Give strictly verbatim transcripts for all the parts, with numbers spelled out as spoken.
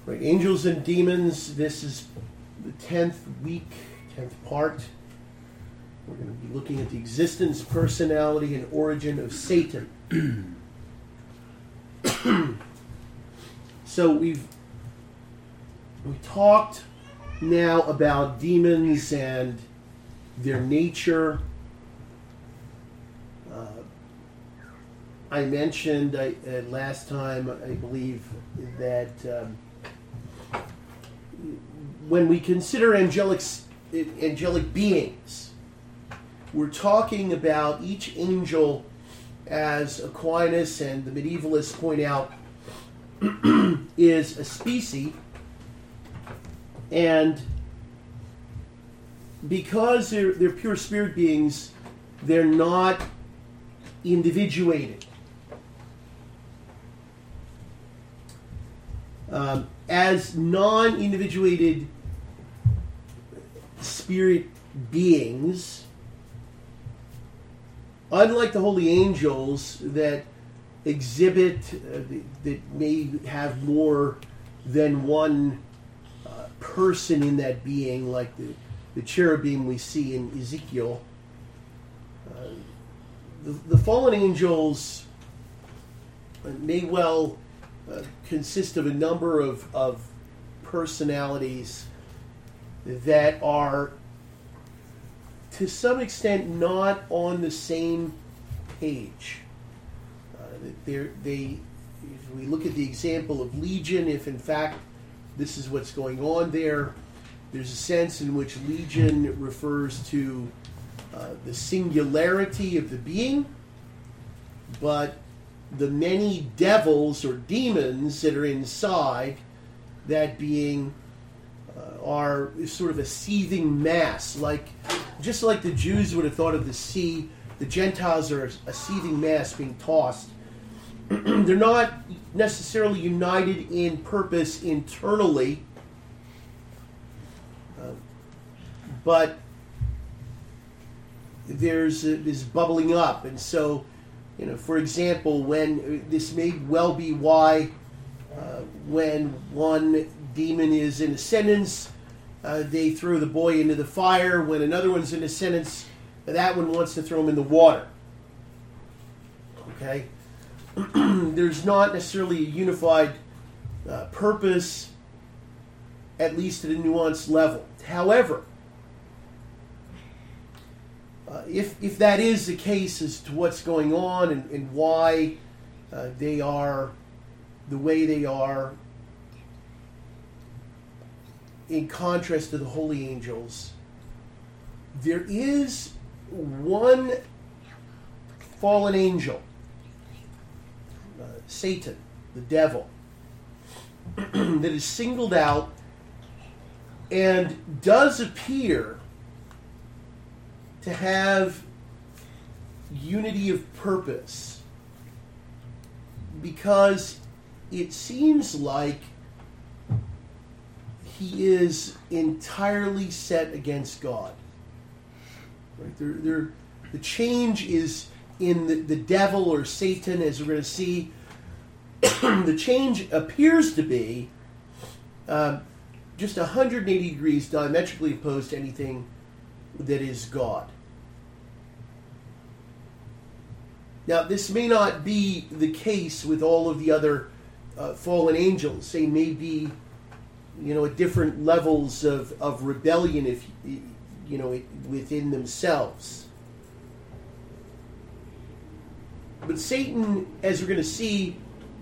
Right, angels and demons, this is the tenth week, tenth part. We're going to be looking at the existence, personality, and origin of Satan. So we've we talked now about demons and their nature. Uh, I mentioned I, uh, last time, I believe, that um, when we consider angelic angelic beings, we're talking about each angel, as Aquinas and the medievalists point out, is a species, and because they're, they're pure spirit beings, they're not individuated. Um, as non-individuated spirit beings, unlike the holy angels that exhibit, uh, that may have more than one uh, person in that being, like the, the cherubim we see in Ezekiel, uh, the, the fallen angels may well uh, consist of a number of, of personalities that are, to some extent, not on the same page. Uh, they, if we look at the example of Legion, if in fact this is what's going on there, there's a sense in which Legion refers to uh, the singularity of the being, but the many devils or demons that are inside that being uh, are sort of a seething mass, like just like the Jews would have thought of the sea. The Gentiles are a seething mass being tossed. They're not necessarily united in purpose internally, uh, but there's uh, this bubbling up. And so, you know, for example, when this may well be why uh, when one demon is in ascendance, uh, they throw the boy into the fire. When another one's in ascendance, that one wants to throw him in the water. Okay? There's not necessarily a unified uh, purpose, at least at a nuanced level. However, uh, if if that is the case as to what's going on and, and why uh, they are the way they are, in contrast to the holy angels, there is one fallen angel, uh, Satan, the devil, that is singled out and does appear to have unity of purpose, because it seems like he is entirely set against God. Right? There, there, the change is in the, the devil or Satan, as we're going to see. The change appears to be uh, just one hundred eighty degrees diametrically opposed to anything that is God. Now, this may not be the case with all of the other uh, fallen angels. They may be, you know, at different levels of, of rebellion, if you know, within themselves. But Satan, as we're going to see,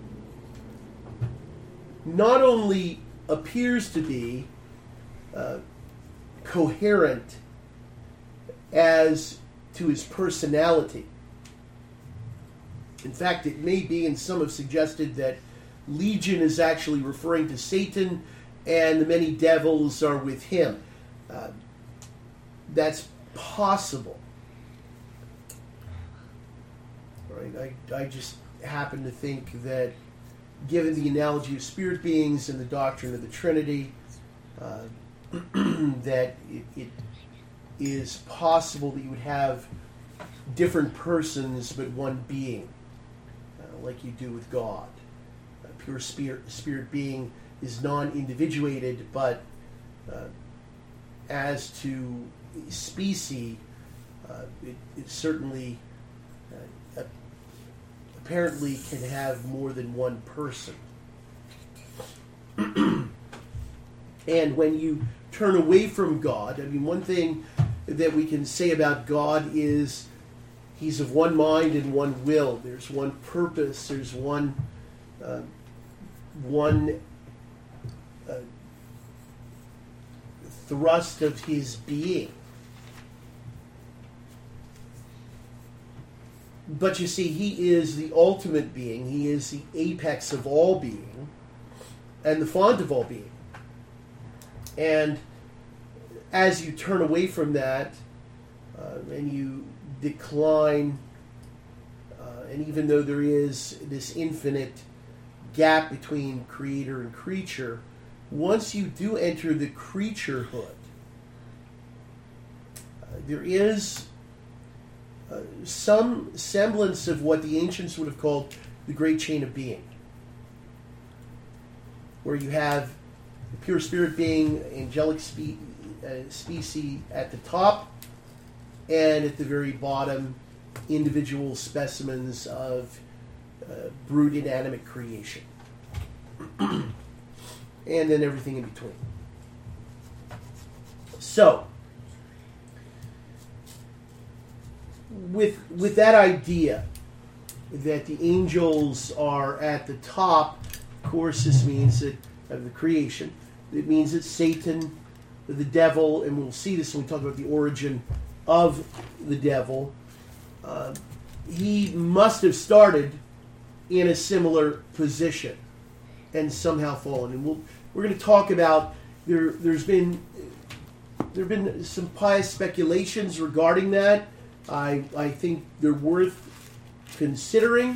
not only appears to be uh, coherent as to his personality. In fact, it may be, and some have suggested, that Legion is actually referring to Satan and the many devils are with him. Uh, that's possible. Right? I, I just happen to think that, given the analogy of spirit beings and the doctrine of the Trinity, uh, that it, it is possible that you would have different persons but one being, uh, like you do with God. A pure spirit, spirit being is non-individuated, but uh, as to species, uh, it, it certainly uh, apparently can have more than one person. And when you turn away from God, I mean, one thing that we can say about God is He's of one mind and one will. There's one purpose. There's one uh, one uh, thrust of His being. But you see, He is the ultimate being. He is the apex of all being and the font of all being. And as you turn away from that uh, and you decline, uh, and even though there is this infinite gap between creator and creature, once you do enter the creaturehood, uh, there is uh, some semblance of what the ancients would have called the great chain of being, where you have the pure spirit being, angelic spe- uh, species at the top, and at the very bottom, individual specimens of uh, brute inanimate creation. And then everything in between. So, with, with that idea that the angels are at the top, of course, this means that of the creation, it means that Satan, the devil, and we'll see this when we talk about the origin of the devil, uh, he must have started in a similar position and somehow fallen. And we'll, we're going to talk about there. There's been there have been some pious speculations regarding that. I I think they're worth considering.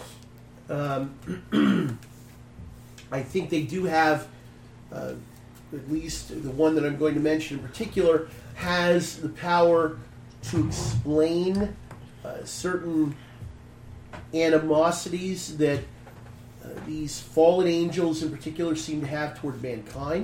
Um, I think they do have, uh, at least the one that I'm going to mention in particular, has the power to explain uh, certain animosities that uh, these fallen angels in particular seem to have toward mankind.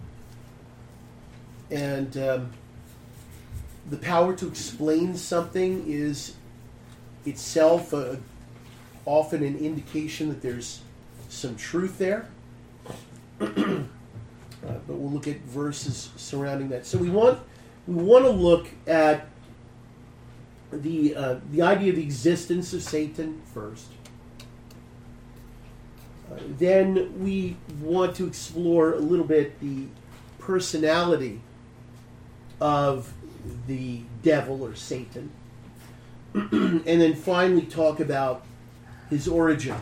And um, the power to explain something is itself uh, often an indication that there's some truth there. uh, but we'll look at verses surrounding that. So we want we want to look at the uh, the idea of the existence of Satan first. Uh, then we want to explore a little bit the personality of the devil or Satan, and then finally talk about his origin.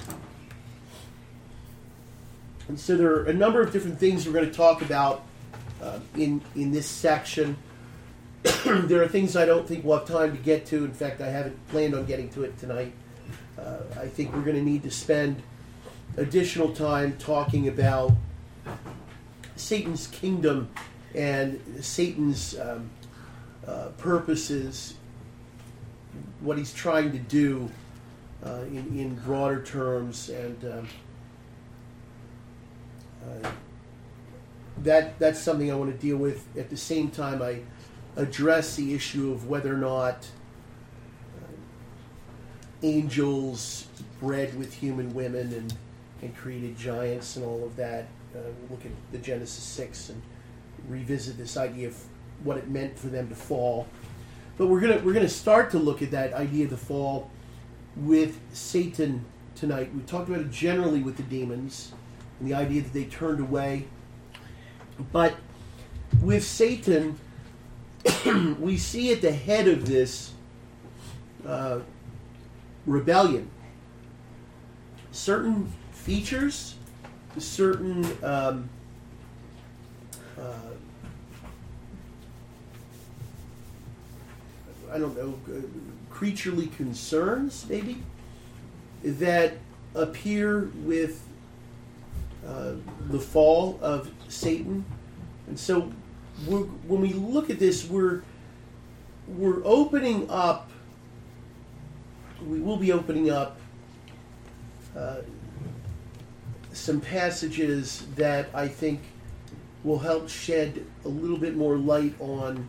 And so there are a number of different things we're going to talk about uh, in in this section. There are things I don't think we'll have time to get to. In fact, I haven't planned on getting to it tonight. Uh, I think we're going to need to spend additional time talking about Satan's kingdom and Satan's um, uh, purposes, what he's trying to do uh, in, in broader terms, and um, uh, that that's something I want to deal with. At the same time, I address the issue of whether or not uh, angels bred with human women and, and created giants and all of that. Uh, we'll look at the Genesis six and revisit this idea of what it meant for them to fall. But we're gonna we're gonna start to look at that idea of the fall with Satan tonight. We talked about it generally with the demons and the idea that they turned away. But with Satan, we see at the head of this uh, rebellion certain features, certain um, uh, I don't know, uh, creaturely concerns, maybe, that appear with uh, the fall of Satan. And so we're, when we look at this, we're we're opening up, we will be opening up uh, some passages that I think will help shed a little bit more light on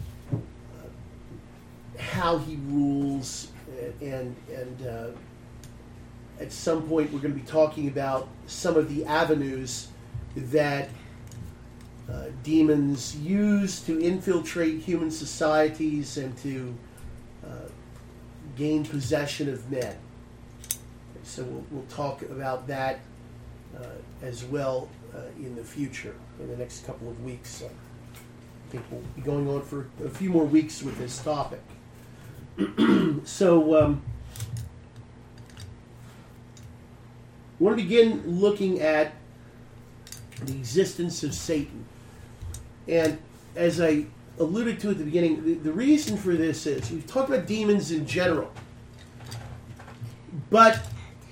uh, how he rules, and and uh, at some point we're going to be talking about some of the avenues that uh, demons use to infiltrate human societies and to uh, gain possession of men. So we'll, we'll talk about that uh, as well uh, in the future, in the next couple of weeks. I think we'll be going on for a few more weeks with this topic. So um, I want to begin looking at the existence of Satan. And as I alluded to at the beginning, the, the reason for this is we've talked about demons in general, but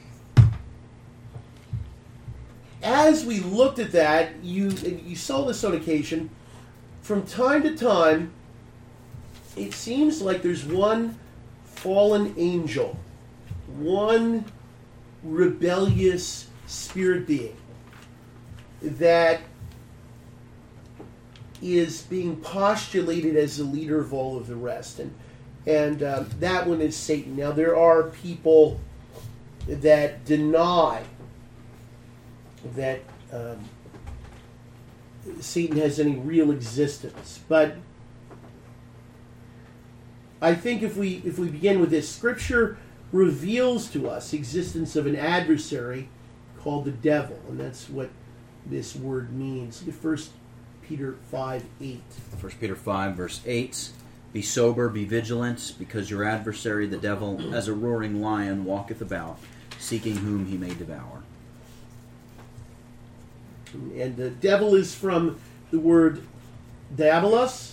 as we looked at that, you you saw this on occasion, from time to time, it seems like there's one fallen angel, one rebellious spirit being that is being postulated as the leader of all of the rest. And, and uh, that one is Satan. Now, there are people that deny that um, Satan has any real existence. But I think if we if we begin with this, Scripture reveals to us the existence of an adversary called the devil, and that's what this word means. Look at First Peter five eight. First Peter five, verse eight. Be sober, be vigilant, because your adversary, the devil, as a roaring lion, walketh about, seeking whom he may devour. And the devil is from the word diabolos,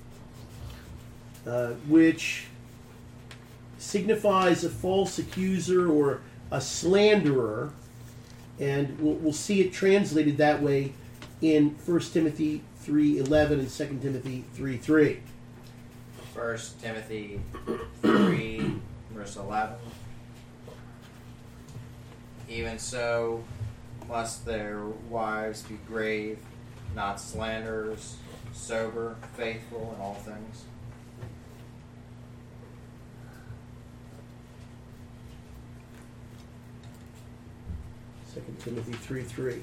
uh, which signifies a false accuser or a slanderer. And we'll, we'll see it translated that way in First Timothy three eleven and Second Timothy three three. First Timothy three, verse eleven. Even so, must their wives be grave, not slanderers, sober, faithful in all things. Second Timothy three three.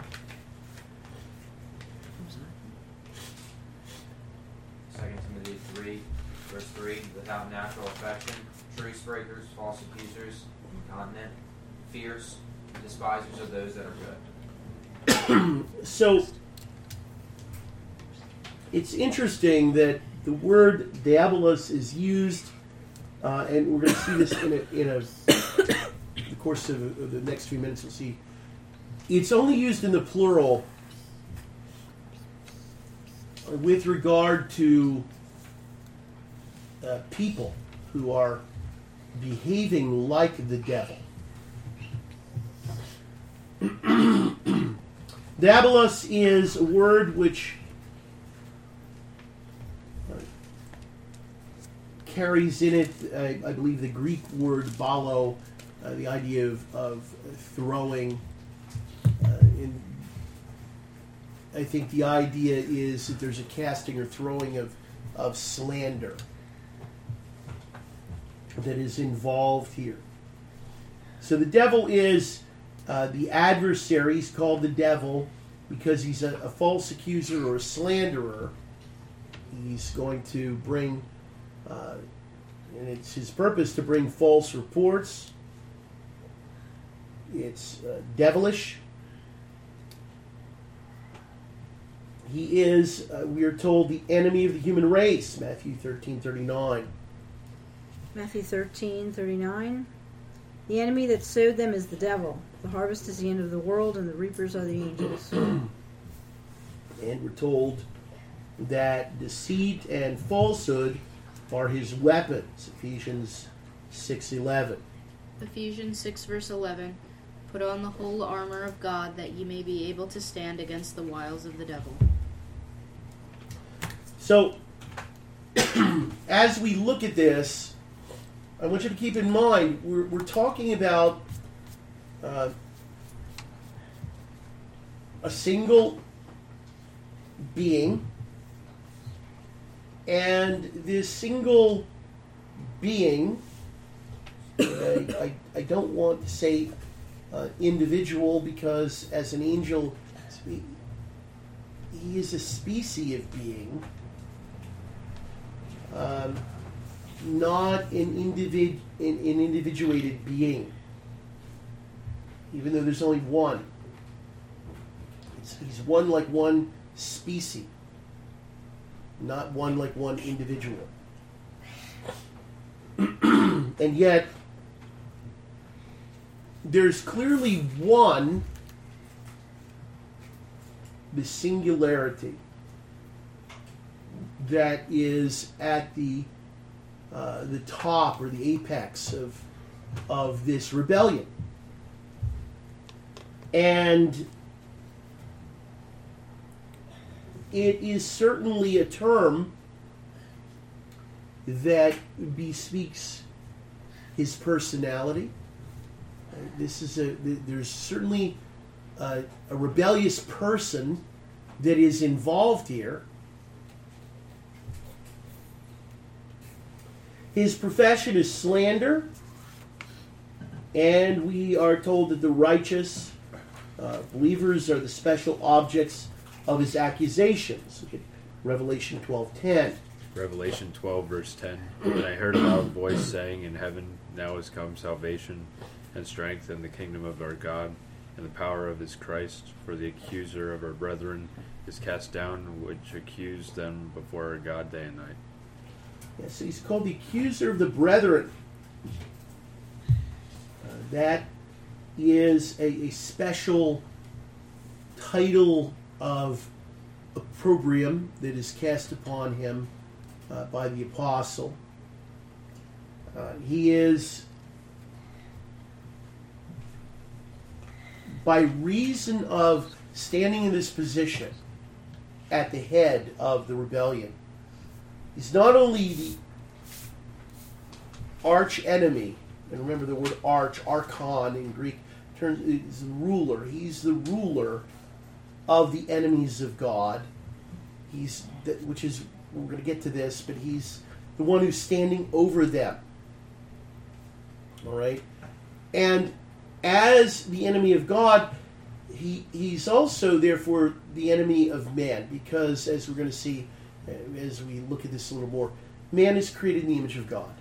Second Timothy three, verse three. Without natural affection, truce breakers, false accusers, incontinent, fierce, despisers of those that are good. So it's interesting that the word diabolos is used, uh, and we're going to see this in a, in a the course of, of the next few minutes. We'll see it's only used in the plural with regard to uh, people who are behaving like the devil. Diabolos is a word which uh, carries in it, I, I believe, the Greek word balo, uh, the idea of, of throwing. Uh, in, I think the idea is that there's a casting or throwing of, of slander that is involved here. So the devil is uh, the adversary. He's called the devil because he's a, a false accuser or a slanderer. He's going to bring, uh, and it's his purpose to bring false reports. It's uh, devilish. He is, uh, we are told, the enemy of the human race, Matthew thirteen thirty-nine. Matthew thirteen thirty-nine. The enemy that sowed them is the devil. The harvest is the end of the world, and the reapers are the angels. And we're told that deceit and falsehood are his weapons, Ephesians six eleven. Ephesians six, verse eleven. Put on the whole armor of God, that ye may be able to stand against the wiles of the devil. So, as we look at this, I want you to keep in mind, we're, we're talking about uh, a single being, and this single being, I, I, I don't want to say uh, individual, because as an angel, he, he is a species of being, um, not an, individ, an, an individuated being, even though there's only one. It's, he's one like one species, not one like one individual. And yet, there's clearly one, the singularity, that is at the uh, the top or the apex of of this rebellion. And it is certainly a term that bespeaks his personality. Uh, this is a there's certainly a, a rebellious person that is involved here. His profession is slander, and we are told that the righteous uh, believers are the special objects of his accusations. Look at Revelation twelve ten. Revelation twelve, verse ten. And I heard a loud voice saying in heaven, now has come salvation and strength and the kingdom of our God and the power of his Christ, for the accuser of our brethren is cast down, which accused them before our God day and night. Yes, so he's called the accuser of the brethren. Uh, that is a, a special title of opprobrium that is cast upon him uh, by the apostle. Uh, he is, by reason of standing in this position at the head of the rebellion, he's not only the arch enemy, and remember the word arch, archon in Greek, turns is the ruler. He's the ruler of the enemies of God. He's, which is, we're going to get to this, but he's the one who's standing over them. All right? And as the enemy of God, he he's also, therefore, the enemy of man, because, as we're going to see, as we look at this a little more, man is created in the image of God.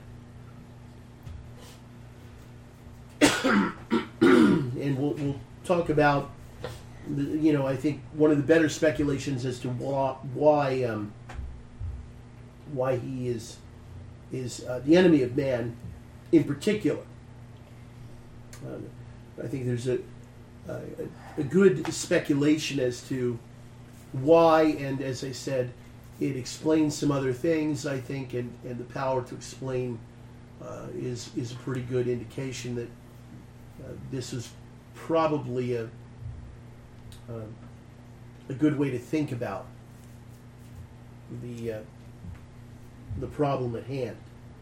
And we'll, we'll talk about, the, you know, I think one of the better speculations as to why why, um, why he is is uh, the enemy of man in particular. Um, I think there's a, a a good speculation as to why, and as I said, it explains some other things, I think, and, and the power to explain uh, is is a pretty good indication that uh, this is probably a uh, a good way to think about the uh, the problem at hand.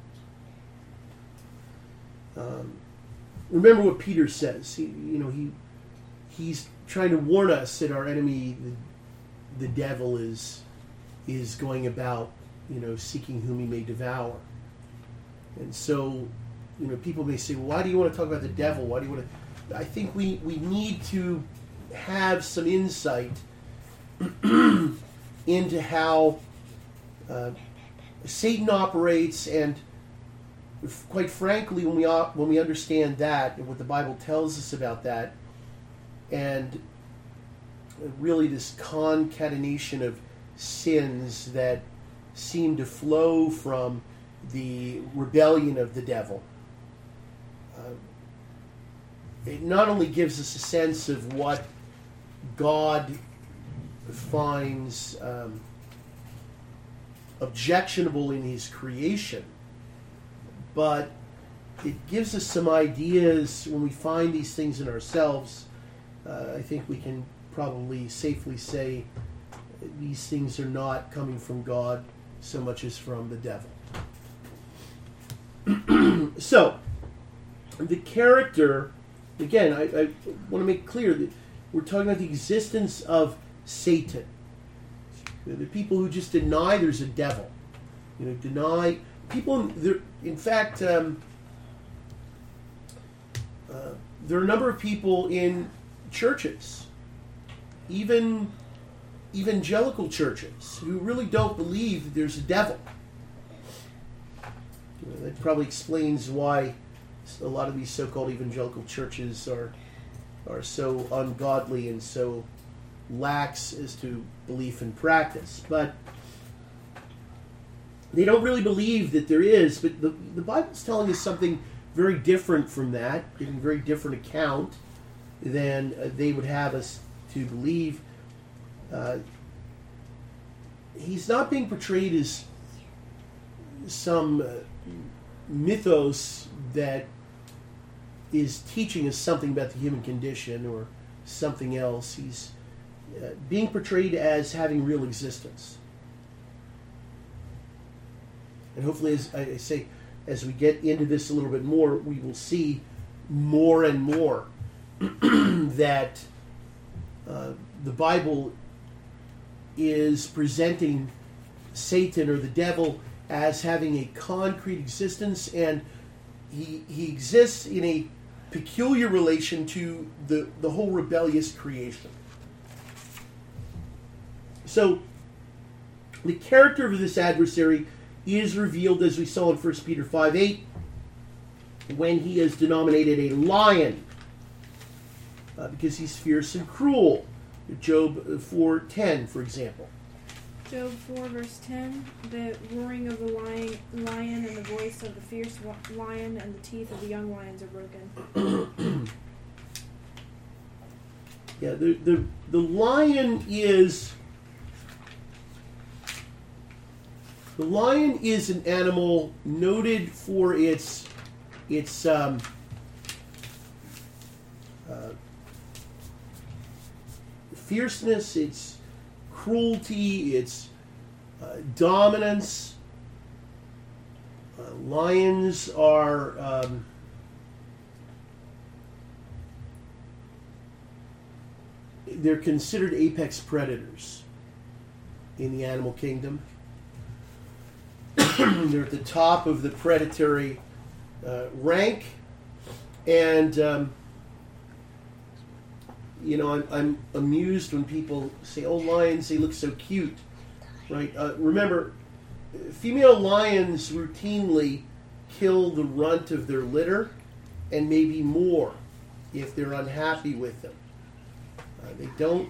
Um, remember what Peter says. He, you know, he he's trying to warn us that our enemy, the, the devil, is is going about, you know, seeking whom he may devour. And so, you know, people may say, well, why do you want to talk about the devil? Why do you want to... I think we, we need to have some insight into how uh, Satan operates, and quite frankly, when we when we understand that and what the Bible tells us about that, and really this concatenation of sins that seem to flow from the rebellion of the devil, uh, it not only gives us a sense of what God finds um, objectionable in his creation, but it gives us some ideas when we find these things in ourselves. Uh, I think we can probably safely say these things are not coming from God so much as from the devil. So, the character, again, I, I want to make clear that we're talking about the existence of Satan. You know, the people who just deny there's a devil. You know, deny people. There, in fact, um, uh, there are a number of people in churches, even evangelical churches, who really don't believe that there's a devil. You know, that probably explains why a lot of these so-called evangelical churches are are so ungodly and so lax as to belief and practice. But they don't really believe that there is. But the, the Bible's telling us something very different from that, giving a very different account than uh, they would have us to believe. Uh, he's not being portrayed as some uh, mythos that is teaching us something about the human condition or something else. He's uh, being portrayed as having real existence. And hopefully, as I say, as we get into this a little bit more, we will see more and more that uh, the Bible is presenting Satan or the devil as having a concrete existence, and he he exists in a peculiar relation to the, the whole rebellious creation. So, the character of this adversary is revealed, as we saw in First Peter five eight, when he is denominated a lion, uh, because he's fierce and cruel. Job four ten, for example. Job four, verse ten, the roaring of the lion, lion and the voice of the fierce lion and the teeth of the young lions are broken. Yeah, the, the, the lion is... The lion is an animal noted for its its um, uh, fierceness, its cruelty, its uh, dominance. Uh, lions are um, they're considered apex predators in the animal kingdom. They're at the top of the predatory uh, rank, and um, you know, I'm, I'm amused when people say, "Oh, lions, they look so cute," right? Uh, remember, female lions routinely kill the runt of their litter, and maybe more if they're unhappy with them. Uh, they don't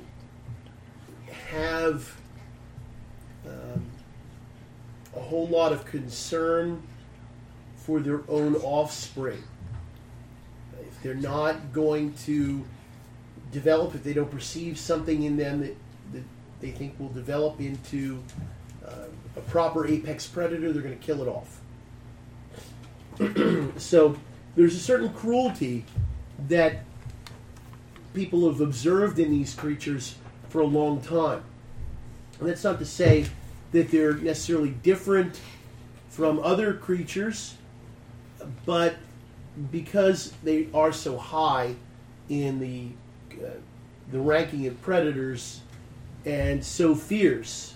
have Um, a whole lot of concern for their own offspring. If they're not going to develop, if they don't perceive something in them that, that they think will develop into uh, a proper apex predator, they're going to kill it off. So there's a certain cruelty that people have observed in these creatures for a long time. And that's not to say that they're necessarily different from other creatures, but because they are so high in the uh, the ranking of predators and so fierce,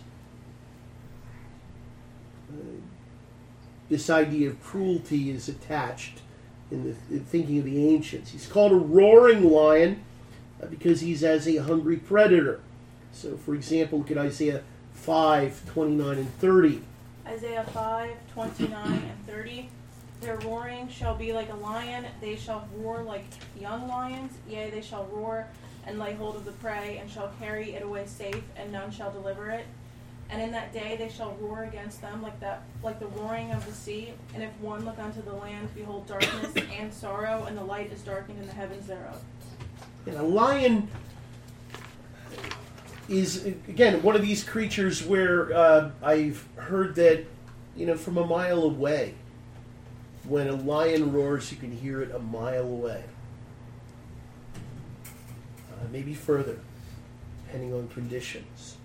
uh, this idea of cruelty is attached in the, in thinking of the ancients. He's called a roaring lion uh, because he's as a hungry predator. So, for example, look at Isaiah five, twenty-nine and thirty. Isaiah five, twenty-nine and thirty. Their roaring shall be like a lion, they shall roar like young lions, yea, they shall roar and lay hold of the prey, and shall carry it away safe, and none shall deliver it. And in that day they shall roar against them like that, like the roaring of the sea. And if one look unto the land, behold darkness and sorrow, and the light is darkened in the heavens thereof. And a lion is, again, one of these creatures where uh, I've heard that, you know, from a mile away, when a lion roars, you can hear it a mile away. Uh, maybe further, depending on conditions.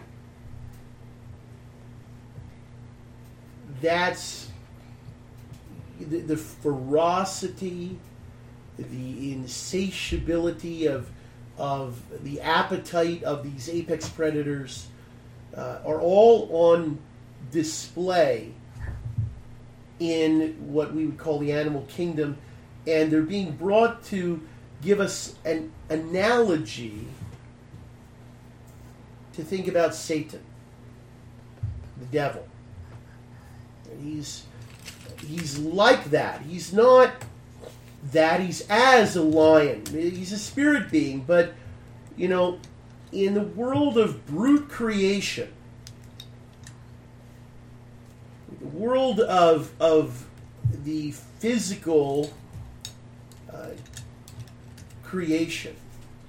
That's the, the ferocity, the insatiability of of the appetite of these apex predators uh, are all on display in what we would call the animal kingdom, and they're being brought to give us an analogy to think about Satan, the devil. And he's he's like that. He's not that. He's as a lion. He's a spirit being, but you know, in the world of brute creation, the world of of the physical uh, creation,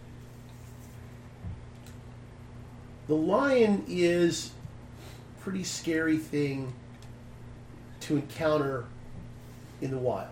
the lion is a pretty scary thing to encounter in the wild.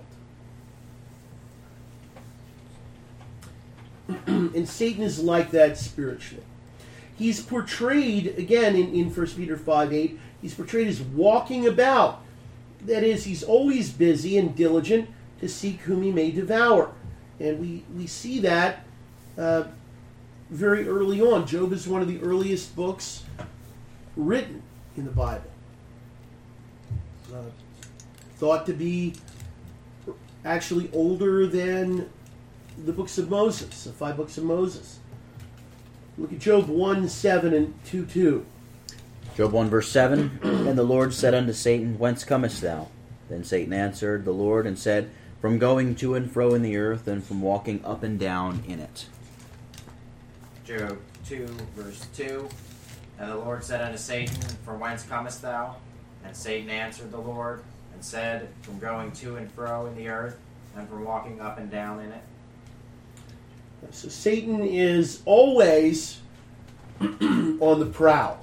And Satan is like that spiritually. He's portrayed, again, in, in First Peter five eight, he's portrayed as walking about. That is, he's always busy and diligent to seek whom he may devour. And we, we see that uh, very early on. Job is one of the earliest books written in the Bible. Uh, thought to be actually older than the books of Moses, the five books of Moses. Look at Job one seven and two two. Job one verse seven, And the Lord said unto Satan, Whence comest thou? Then Satan answered the Lord and said, From going to and fro in the earth, and from walking up and down in it. Job two, verse two. And the Lord said unto Satan, From whence comest thou? And Satan answered the Lord, and said, From going to and fro in the earth, and from walking up and down in it. So Satan is always on the prowl.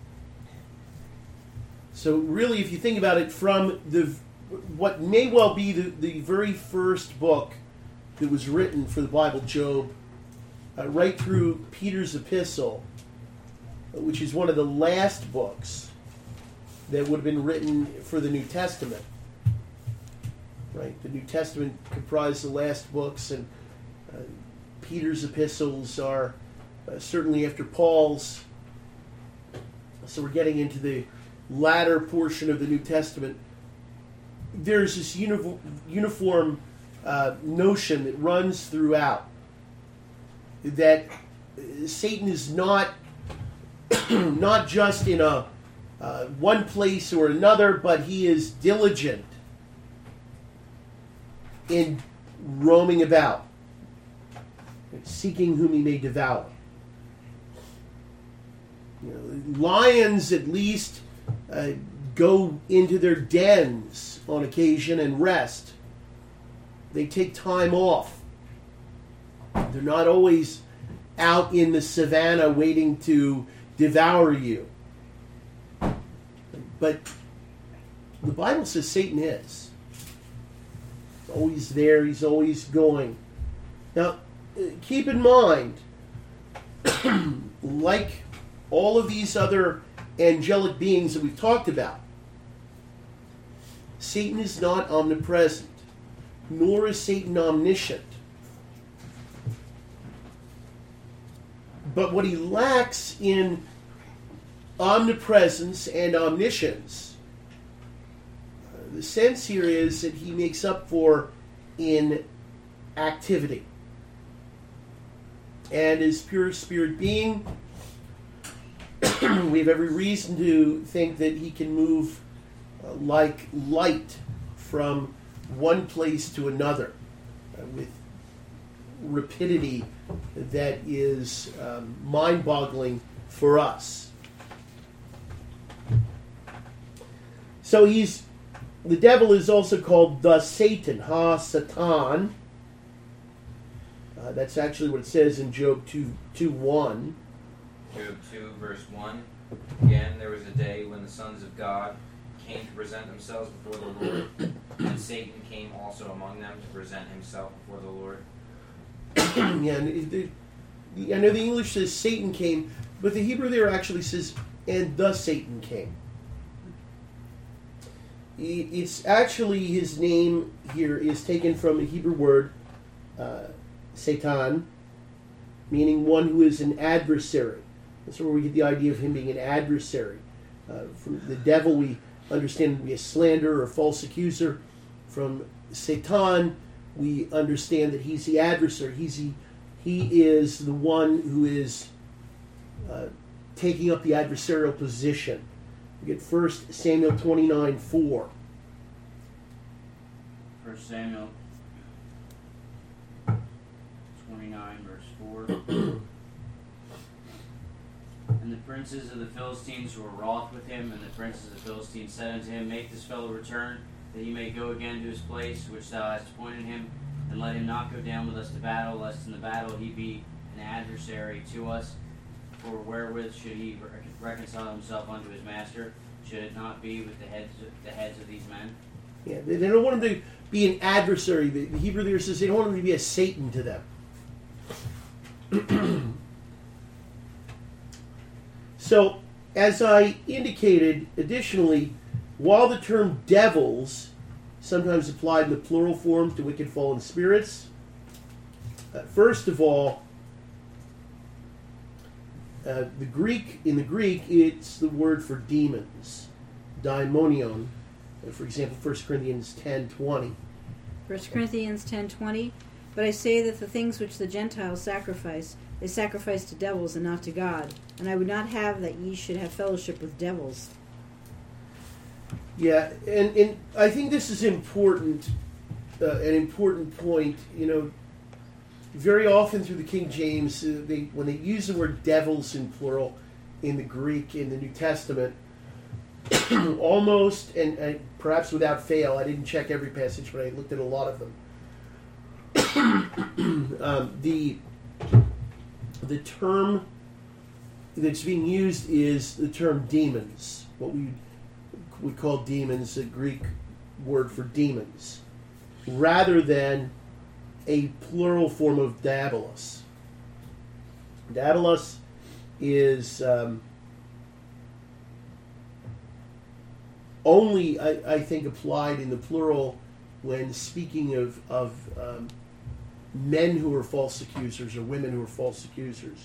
So really, if you think about it, from the what may well be the, the very first book that was written for the Bible, Job, uh, right through Peter's epistle, which is one of the last books that would have been written for the New Testament. Right? The New Testament comprised the last books, and uh, Peter's epistles are uh, certainly after Paul's. So we're getting into the latter portion of the New Testament. There's this uni- uniform uh, notion that runs throughout that Satan is not not just in a uh, one place or another, but he is diligent in roaming about, seeking whom he may devour. You know, lions at least uh, go into their dens on occasion and rest. They take time off. They're not always out in the savannah waiting to devour you. But the Bible says Satan is. He's always there. He's always going. Now, keep in mind, like all of these other angelic beings that we've talked about, Satan is not omnipresent, nor is Satan omniscient. But what he lacks in omnipresence and omniscience, uh, the sense here is that he makes up for in activity. And as pure spirit being, we have every reason to think that he can move uh, like light from one place to another uh, with rapidity that is um, mind-boggling for us. So he's the devil is also called the Satan, ha Satan. Uh, that's actually what it says in Job two two one. Job two, verse one. Again, there was a day when the sons of God came to present themselves before the Lord, and Satan came also among them to present himself before the Lord. Yeah, and the, the, I know the English says Satan came, but the Hebrew there actually says, and the Satan came. It's actually, his name here is taken from a Hebrew word, uh, Satan, meaning one who is an adversary. That's where we get the idea of him being an adversary. Uh, from the devil, we understand him to be a slanderer or false accuser. From Satan, we understand that he's the adversary. He's the, he is the one who is uh, taking up the adversarial position. We get First Samuel twenty-nine four. First Samuel twenty-nine, verse four. And the princes of the Philistines were wroth with him, and the princes of the Philistines said unto him, Make this fellow return, that he may go again to his place, which thou hast appointed him, and let him not go down with us to battle, lest in the battle he be an adversary to us. For wherewith should he re- reconcile himself unto his master? Should it not be with the heads of, the heads of these men? Yeah, they, they don't want him to be an adversary. The, the Hebrew there says they don't want him to be a Satan to them. So, as I indicated, additionally, while the term devils sometimes applied in the plural form to wicked fallen spirits, uh, first of all, uh, the Greek in the Greek it's the word for demons, daimonion. Uh, for example, First Corinthians ten twenty. First Corinthians ten twenty. But I say that the things which the Gentiles sacrifice, they sacrifice to devils and not to God. And I would not have that ye should have fellowship with devils. Yeah, and, and I think this is important, uh, an important point. You know, very often through the King James, uh, they when they use the word devils in plural in the Greek in the New Testament, almost, and, and perhaps without fail, I didn't check every passage, but I looked at a lot of them. um, the the term that's being used is the term demons, what we we call demons, the Greek word for demons, rather than a plural form of diabolos. Diabolos is um, only, I, I think, applied in the plural when speaking of, of um, men who are false accusers or women who are false accusers.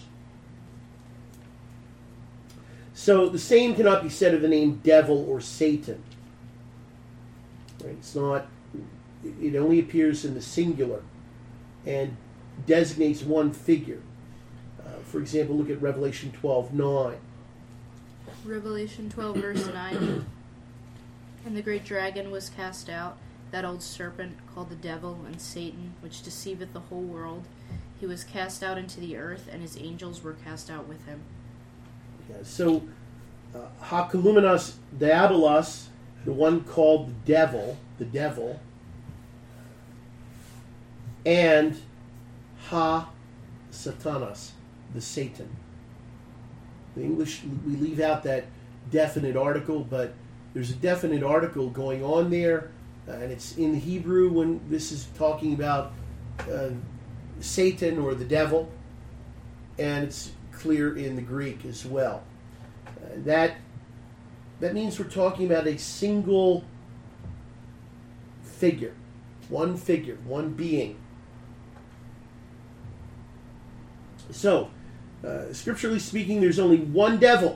So the same cannot be said of the name devil or Satan. Right? It's not. It only appears in the singular and designates one figure. Uh, for example, look at Revelation twelve nine. Revelation twelve, verse nine. And the great dragon was cast out, that old serpent called the devil and Satan, which deceiveth the whole world. He was cast out into the earth, and his angels were cast out with him. Yeah, so, uh, Hakulumenos Diabolos, the one called the devil, the devil, and Ha Satanas, the Satan. The English, we leave out that definite article, but there's a definite article going on there, uh, and it's in the Hebrew when this is talking about uh, Satan or the devil, and it's clear in the Greek as well. Uh, that that means we're talking about a single figure, one figure, one being. So, uh, scripturally speaking, there's only one devil.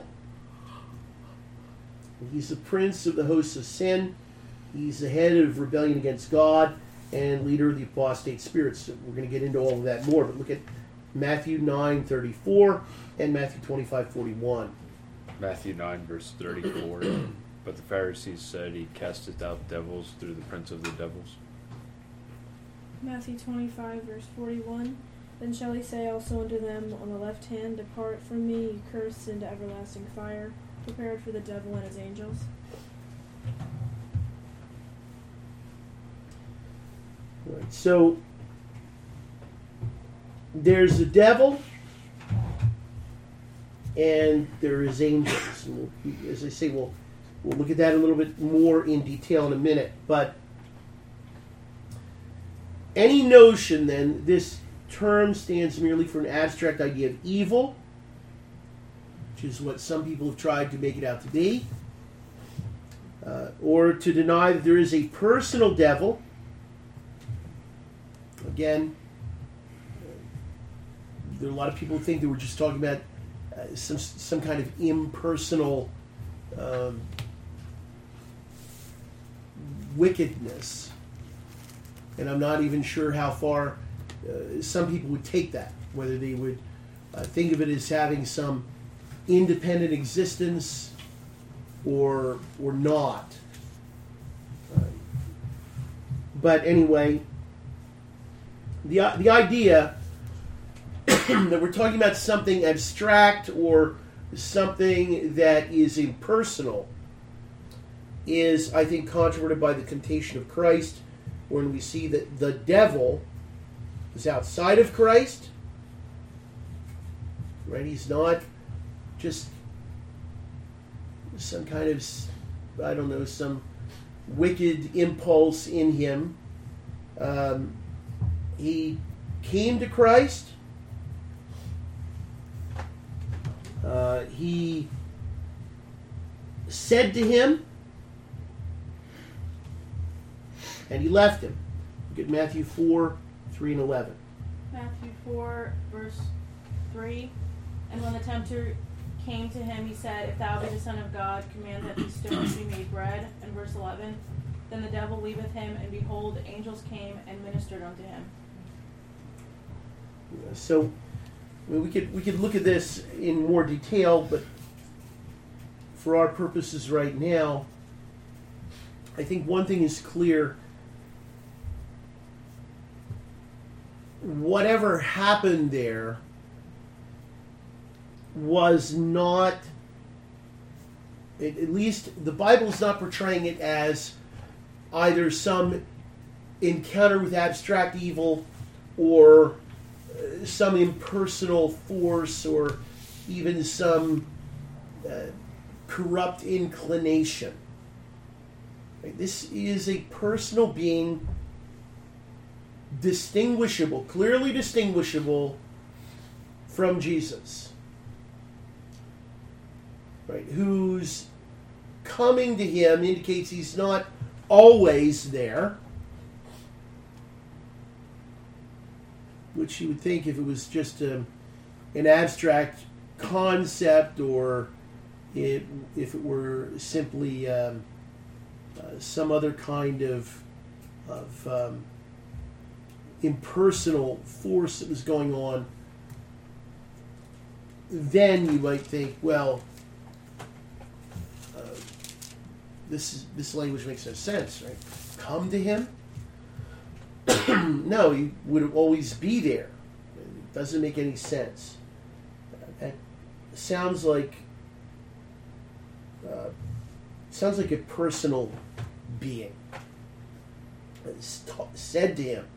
He's the prince of the hosts of sin. He's the head of rebellion against God and leader of the apostate spirits. So we're going to get into all of that more, but look at Matthew nine thirty-four and Matthew twenty-five forty-one. Matthew nine, verse thirty-four. But the Pharisees said, He casteth out devils through the prince of the devils. Matthew twenty-five, verse forty-one. Then shall he say also unto them on the left hand, Depart from me, ye cursed, into everlasting fire, prepared for the devil and his angels. Right, so there's the devil and there is angels. And we'll, as I say, we'll, we'll look at that a little bit more in detail in a minute. But any notion then, this term stands merely for an abstract idea of evil, which is what some people have tried to make it out to be, uh, or to deny that there is a personal devil. Again, there are a lot of people who think that we're just talking about uh, some some kind of impersonal um, wickedness, and I'm not even sure how far uh, some people would take that. Whether they would uh, think of it as having some independent existence or or not. Uh, but anyway, the the idea that we're talking about something abstract or something that is impersonal is, I think, controverted by the temptation of Christ, when we see that the devil is outside of Christ. Right? He's not just some kind of, I don't know, some wicked impulse in him. Um, he came to Christ. Uh, he said to him, and he left him. Look at Matthew four, three and eleven. Matthew four, verse three. And when the tempter came to him, he said, If thou be the Son of God, command that these stones be made bread. And verse eleven. Then the devil leaveth him, and behold, angels came and ministered unto him. So, I mean, we could we could look at this in more detail, but for our purposes right now, I think one thing is clear. Whatever happened there was not, at least the Bible's not portraying it as either some encounter with abstract evil or some impersonal force or even some uh, corrupt inclination. Right? This is a personal being, distinguishable, clearly distinguishable from Jesus, right? Whose coming to him indicates he's not always there, which you would think if it was just a, an abstract concept, or it, if it were simply um, uh, some other kind of of um, impersonal force that was going on, then you might think, well, uh, this is, this language makes no sense, right? Come to him? No, he would always be there. It doesn't make any sense. That sounds like uh, sounds like a personal being. It's ta- said to him.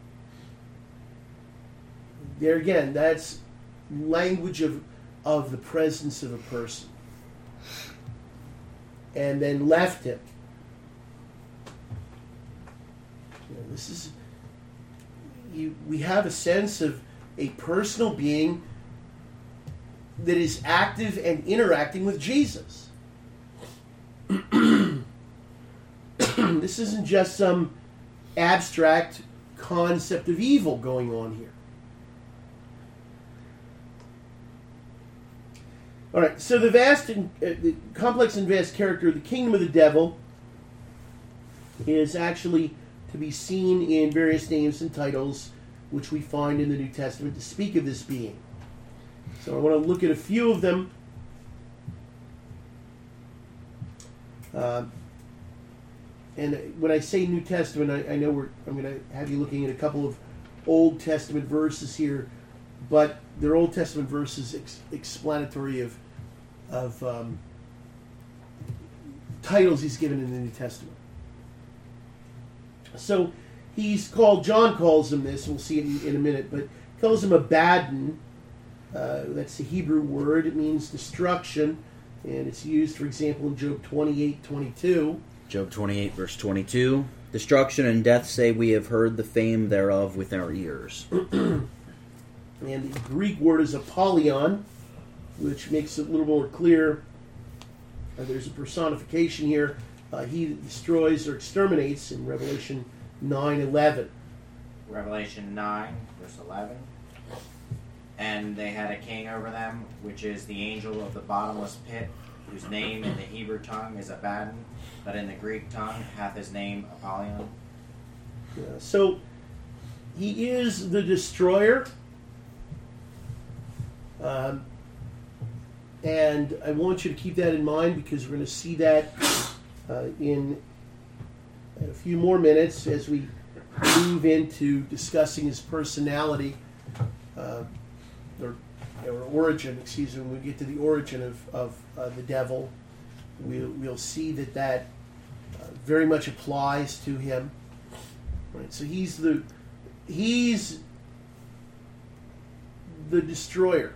There again, that's language of of the presence of a person. And then left him. You know, this is you, we have a sense of a personal being that is active and interacting with Jesus. This isn't just some abstract concept of evil going on here. All right, so the vast and uh, the complex and vast character of the kingdom of the devil is actually to be seen in various names and titles which we find in the New Testament to speak of this being. So I want to look at a few of them. Uh, and when I say New Testament, I, I know we're, I'm going to have you looking at a couple of Old Testament verses here, but they're Old Testament verses ex- explanatory of of um, titles he's given in the New Testament. So he's called, John calls him this, we'll see it in, in a minute, but calls him Abaddon. Uh, that's the Hebrew word. It means destruction, and it's used, for example, in Job twenty-eight twenty-two. Job twenty-eight, verse twenty-two. Destruction and death say, we have heard the fame thereof with our ears. And the Greek word is Apollyon, which makes it a little more clear. Uh, there's a personification here. Uh, he that destroys or exterminates in Revelation Revelation nine eleven. nine, verse eleven. And they had a king over them, which is the angel of the bottomless pit, whose name in the Hebrew tongue is Abaddon, but in the Greek tongue hath his name Apollyon. Yeah, so he is the destroyer. Um, and I want you to keep that in mind because we're going to see that uh, in a few more minutes as we move into discussing his personality, uh, or, or origin, excuse me, when we get to the origin of, of uh, the devil, we'll, we'll see that that uh, very much applies to him. Right, so he's the he's the destroyer.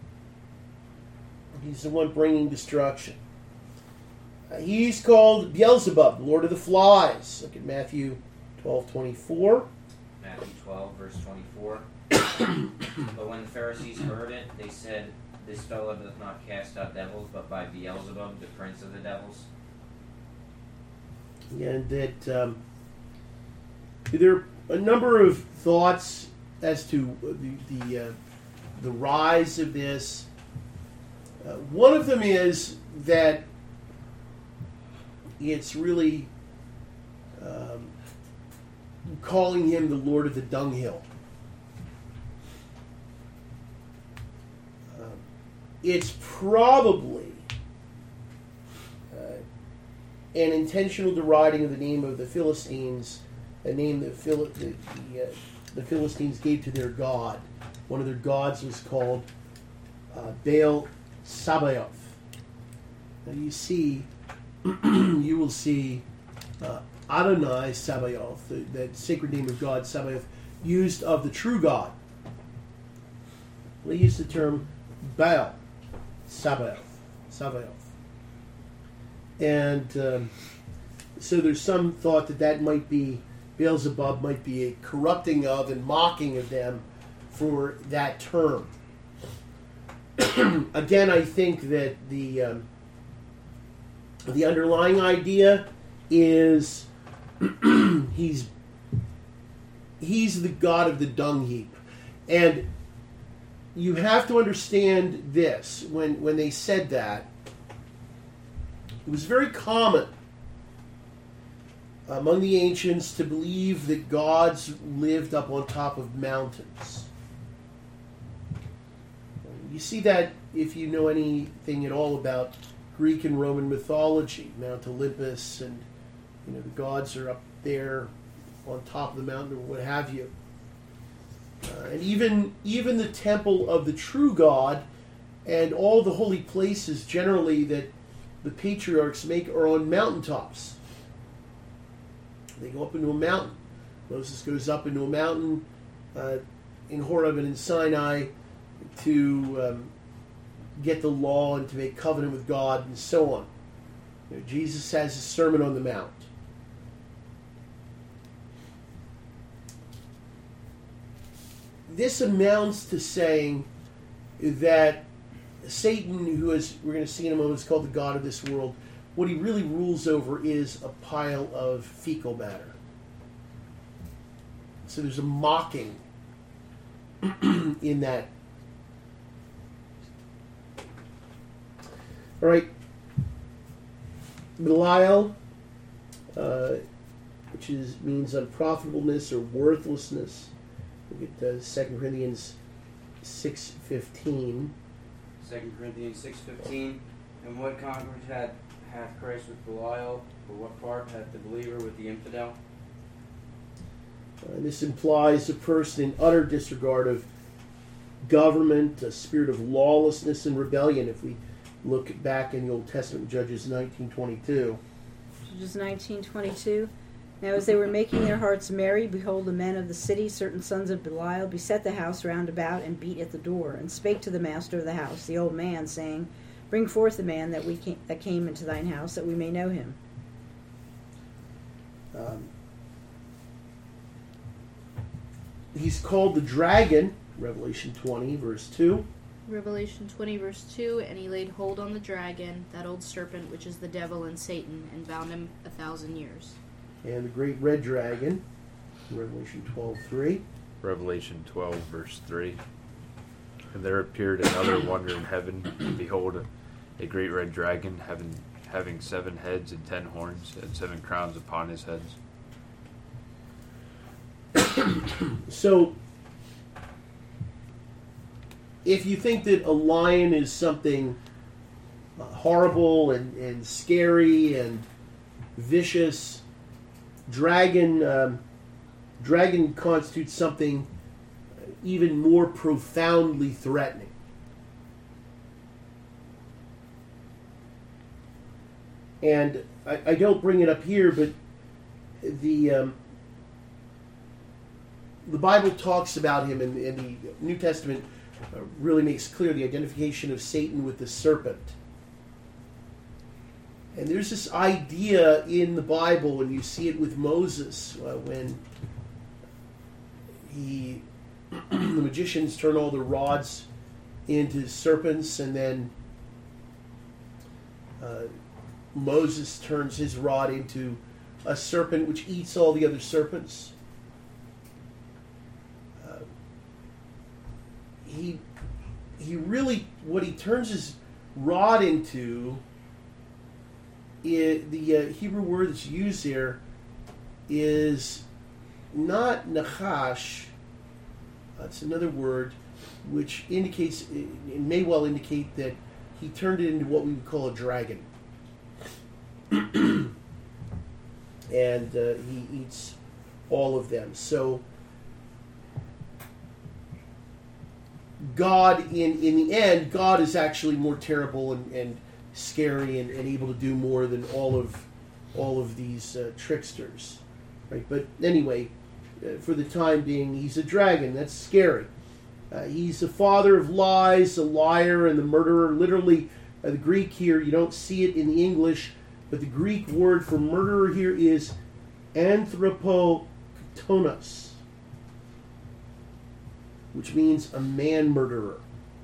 He's the one bringing destruction. Uh, he's called Beelzebub, Lord of the Flies. Look at Matthew twelve twenty-four. Matthew twelve, verse twenty-four. But when the Pharisees heard it, they said, "This fellow doth not cast out devils, but by Beelzebub, the prince of the devils." And that um, there are a number of thoughts as to the the, uh, the rise of this. Uh, one of them is that it's really um, calling him the Lord of the Dunghill. Um, it's probably uh, an intentional deriding of the name of the Philistines, a name that Phil- the, the, uh, the Philistines gave to their god. One of their gods was called uh, Baal Sabaoth. Now you see, you will see uh, Adonai Sabaoth, the, that sacred name of God, Sabaoth, used of the true God. They use the term Baal Sabaoth, Sabaoth. And um, so there's some thought that that might be, Beelzebub might be a corrupting of and mocking of them for that term. Again, I think that the um, the underlying idea is he's he's the god of the dung heap, and you have to understand this. When when they said that, it was very common among the ancients to believe that gods lived up on top of mountains. You see that if you know anything at all about Greek and Roman mythology, Mount Olympus, and you know the gods are up there on top of the mountain or what have you. Uh, and even even the temple of the true God and all the holy places generally that the patriarchs make are on mountaintops. They go up into a mountain. Moses goes up into a mountain uh, in Horeb and in Sinai to um, get the law and to make covenant with God and so on. You know, Jesus has his Sermon on the Mount. This amounts to saying that Satan, who is, we're going to see in a moment, is called the God of this world, what he really rules over is a pile of fecal matter. So there's a mocking in that. All right, Belial, uh, which is means unprofitableness or worthlessness. Look at uh, Second Corinthians six fifteen. Second Corinthians six fifteen. And what concord hath hath Christ with Belial? Or what part hath the believer with the infidel? Uh, and this implies a person in utter disregard of government, a spirit of lawlessness and rebellion. If we look back in the Old Testament, Judges nineteen twenty-two. Judges nineteen twenty-two. Now as they were making their hearts merry, behold, the men of the city, certain sons of Belial, beset the house round about, and beat at the door, and spake to the master of the house, the old man, saying, Bring forth the man that we came, that came into thine house, that we may know him. Um, he's called the dragon, Revelation twenty, verse two. Revelation twenty, verse two, and he laid hold on the dragon, that old serpent, which is the devil and Satan, and bound him a thousand years. And the great red dragon, Revelation twelve three. Revelation twelve, verse three. And there appeared another wonder in heaven, and behold, a, a great red dragon, having having seven heads and ten horns, and seven crowns upon his heads. So, if you think that a lion is something uh, horrible and, and scary and vicious, dragon um, dragon constitutes something even more profoundly threatening. And I, I don't bring it up here, but the um, the Bible talks about him, and, and the New Testament uh, really makes clear the identification of Satan with the serpent. And there's this idea in the Bible, and you see it with Moses, uh, when he, the magicians turn all the rods into serpents, and then uh, Moses turns his rod into a serpent which eats all the other serpents. Uh, he, he really, what he turns his rod into, It, the uh, Hebrew word that's used there is not nachash. Uh, it's another word which indicates, it, it may well indicate that he turned it into what we would call a dragon. And uh, he eats all of them. So God, in, in the end, God is actually more terrible and, and scary and, and able to do more than all of all of these uh, tricksters, right? But anyway, uh, for the time being, he's a dragon. That's scary. Uh, he's the father of lies, a liar, and the murderer. Literally, uh, the Greek here, you don't see it in the English, but the Greek word for murderer here is anthropoktonos, which means a man murderer.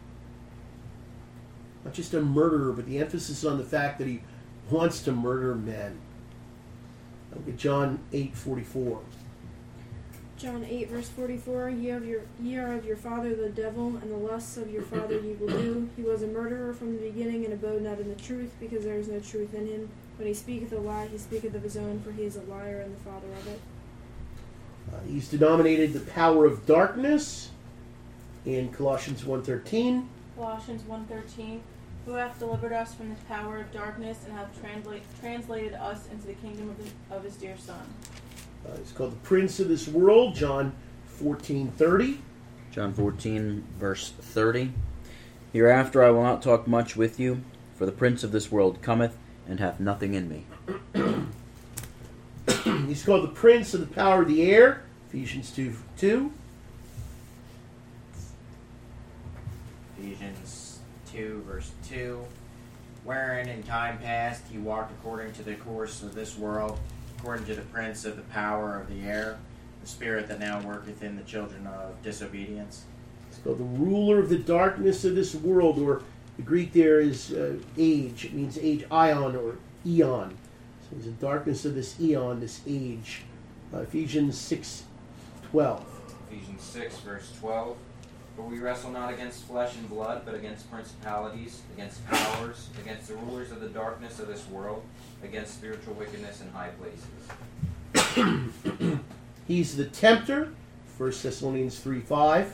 Not just a murderer, but the emphasis on the fact that he wants to murder men. Look at John eight forty-four. John eight, verse forty-four, ye, of your, ye are of your father the devil, and the lusts of your father ye will do. He was a murderer from the beginning, and abode not in the truth, because there is no truth in him. When he speaketh a lie, he speaketh of his own, for he is a liar and the father of it. Uh, he's denominated the power of darkness in Colossians one thirteen. Colossians one thirteen, who hath delivered us from the power of darkness and hath translate, translated us into the kingdom of, the, of his dear Son. Uh, he's called the Prince of this world, John fourteen thirty. John fourteen, verse thirty. Hereafter I will not talk much with you, for the prince of this world cometh, and hath nothing in me. He's called the Prince of the power of the air, Ephesians two two. Ephesians two, verse two, wherein in time past he walked according to the course of this world, according to the prince of the power of the air, the spirit that now worketh in the children of disobedience. It's called the ruler of the darkness of this world, or the Greek there is uh, age. It means age, ion or eon. So he's the darkness of this eon, this age. Uh, Ephesians six twelve. Ephesians six, verse twelve. For we wrestle not against flesh and blood, but against principalities, against powers, against the rulers of the darkness of this world, against spiritual wickedness in high places. He's the tempter, First Thessalonians three five.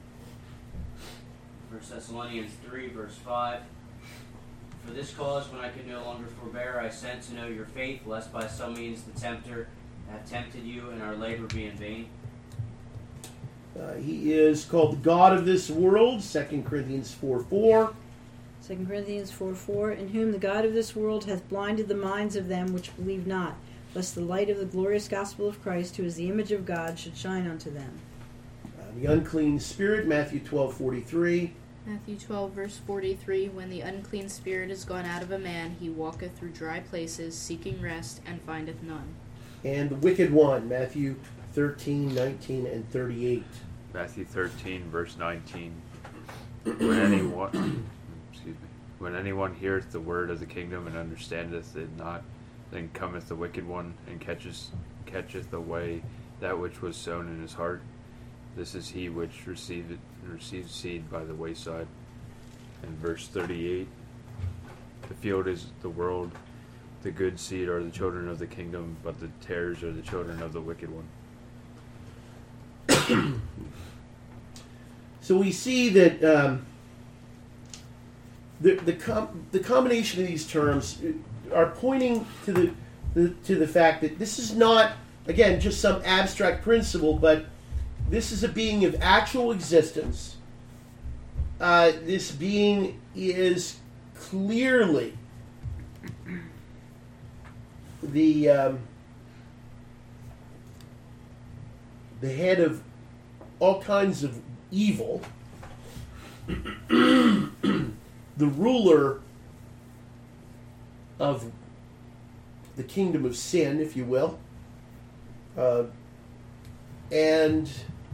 First Thessalonians three, verse five. For this cause, when I could no longer forbear, I sent to know your faith, lest by some means the tempter have tempted you, and our labor be in vain. Uh, he is called the God of this world, Second Corinthians four four. Second Corinthians four four, in whom the God of this world hath blinded the minds of them which believe not, lest the light of the glorious gospel of Christ, who is the image of God, should shine unto them. Uh, the unclean spirit, Matthew twelve forty-three. Matthew twelve, verse forty-three, when the unclean spirit is gone out of a man, he walketh through dry places, seeking rest, and findeth none. And the wicked one, Matthew thirteen nineteen and thirty-eight. Matthew thirteen, verse nineteen. When anyone, excuse me, when anyone heareth the word of the kingdom and understandeth it not, then cometh the wicked one and catcheth catcheth away that which was sown in his heart. This is he which received received seed by the wayside. And verse thirty-eight, the field is the world, the good seed are the children of the kingdom, but the tares are the children of the wicked one. So we see that um, the the, com- the combination of these terms are pointing to the, the to the fact that this is not, again, just some abstract principle, but this is a being of actual existence. Uh, this being is clearly the um, the head of all kinds of evil, the ruler of the kingdom of sin, if you will, uh, and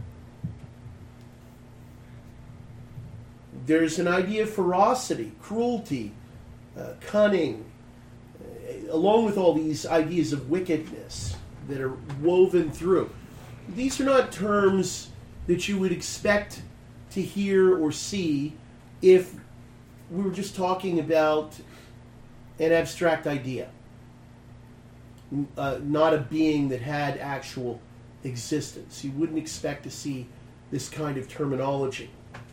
there's an idea of ferocity, cruelty, uh, cunning, uh, along with all these ideas of wickedness that are woven through. These are not terms that you would expect to hear or see if we were just talking about an abstract idea, uh, not a being that had actual existence. You wouldn't expect to see this kind of terminology.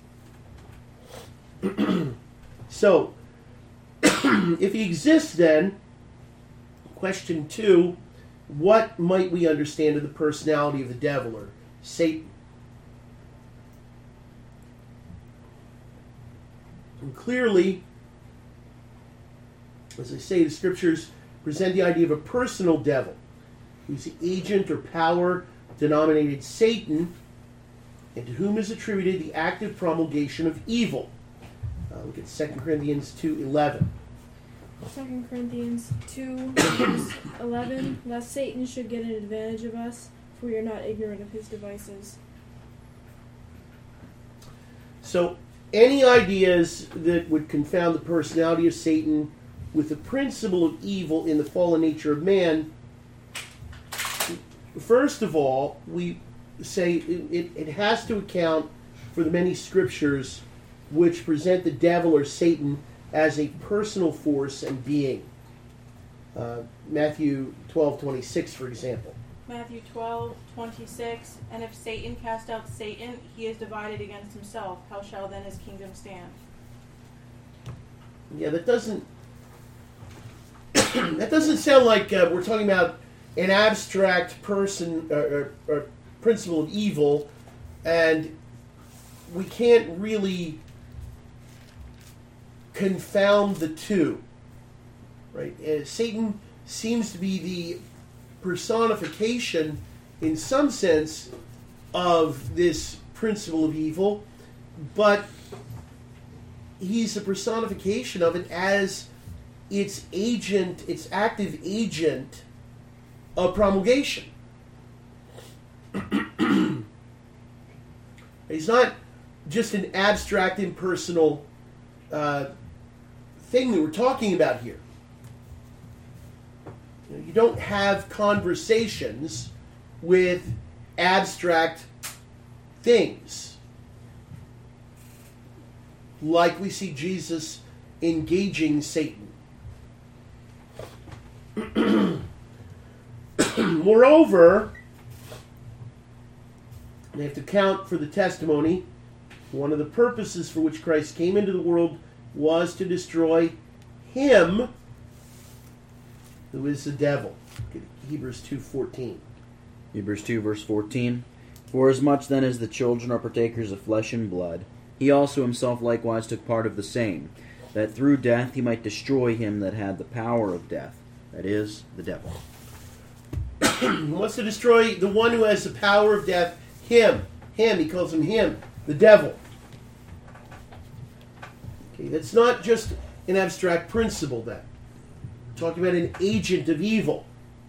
So, if he exists, then, question two, what might we understand of the personality of the devil or Satan? And clearly, as I say, the scriptures present the idea of a personal devil, who's the agent or power denominated Satan, and to whom is attributed the active promulgation of evil. Uh, look at Second Corinthians two eleven. Second Corinthians two, verse eleven, lest Satan should get an advantage of us, for we are not ignorant of his devices. So, any ideas that would confound the personality of Satan with the principle of evil in the fallen nature of man, first of all, we say it, it has to account for the many scriptures which present the devil or Satan as a personal force and being. Uh, Matthew twelve twenty-six, for example. Matthew twelve twenty-six, and if Satan cast out Satan, he is divided against himself. How shall then his kingdom stand? Yeah, that doesn't that doesn't sound like uh, we're talking about an abstract person or, or, or principle of evil, and we can't really confound the two, right? Uh, Satan seems to be the personification, in some sense, of this principle of evil, but he's a personification of it as its agent, its active agent of promulgation. He's not just an abstract, impersonal uh, thing that we're talking about here. You know, you don't have conversations with abstract things like we see Jesus engaging Satan. Moreover, they have to count for the testimony. One of the purposes for which Christ came into the world was to destroy him who is the devil. Hebrews two fourteen. Hebrews two, verse fourteen. For as much then as the children are partakers of flesh and blood, he also himself likewise took part of the same, that through death he might destroy him that had the power of death, that is, the devil. He wants to destroy the one who has the power of death, him. Him, he calls him him, the devil. Okay, that's not just an abstract principle then. We're talking about an agent of evil.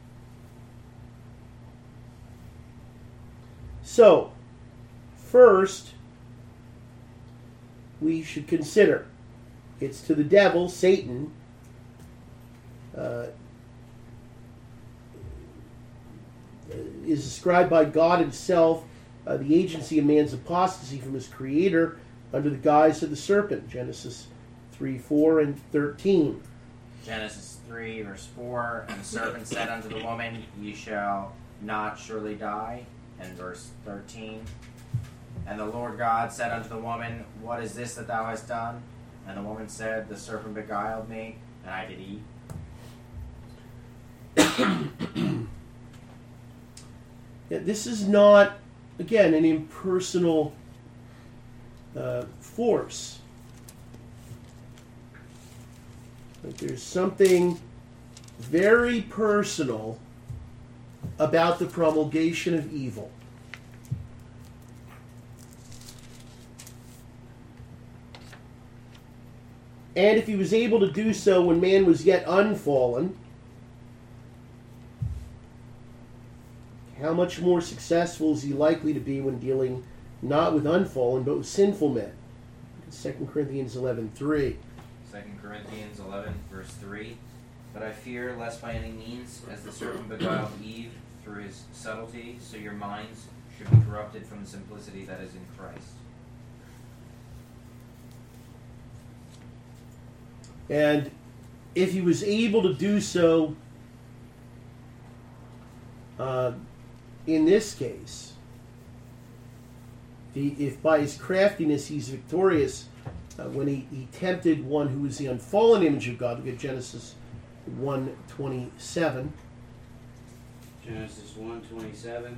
So, first, we should consider it's to the devil, Satan, uh, is ascribed by God himself uh, the agency of man's apostasy from his creator under the guise of the serpent. Genesis three, four, and thirteen. Genesis three, verse four, and the serpent said unto the woman, Ye shall not surely die. And verse thirteen, and the Lord God said unto the woman, What is this that thou hast done? And the woman said, The serpent beguiled me, and I did eat. Yeah, this is not, again, an impersonal uh, force. But there's something very personal about the promulgation of evil. And if he was able to do so when man was yet unfallen, how much more successful is he likely to be when dealing not with unfallen, but with sinful men? Second Corinthians eleven three. Second Corinthians eleven, verse three. But I fear lest by any means, as the serpent beguiled Eve through his subtlety, so your minds should be corrupted from the simplicity that is in Christ. And if he was able to do so uh, in this case, the, if by his craftiness he's victorious, uh, when he, he tempted one who is the unfallen image of God, look at Genesis one twenty-seven. Genesis one twenty-seven.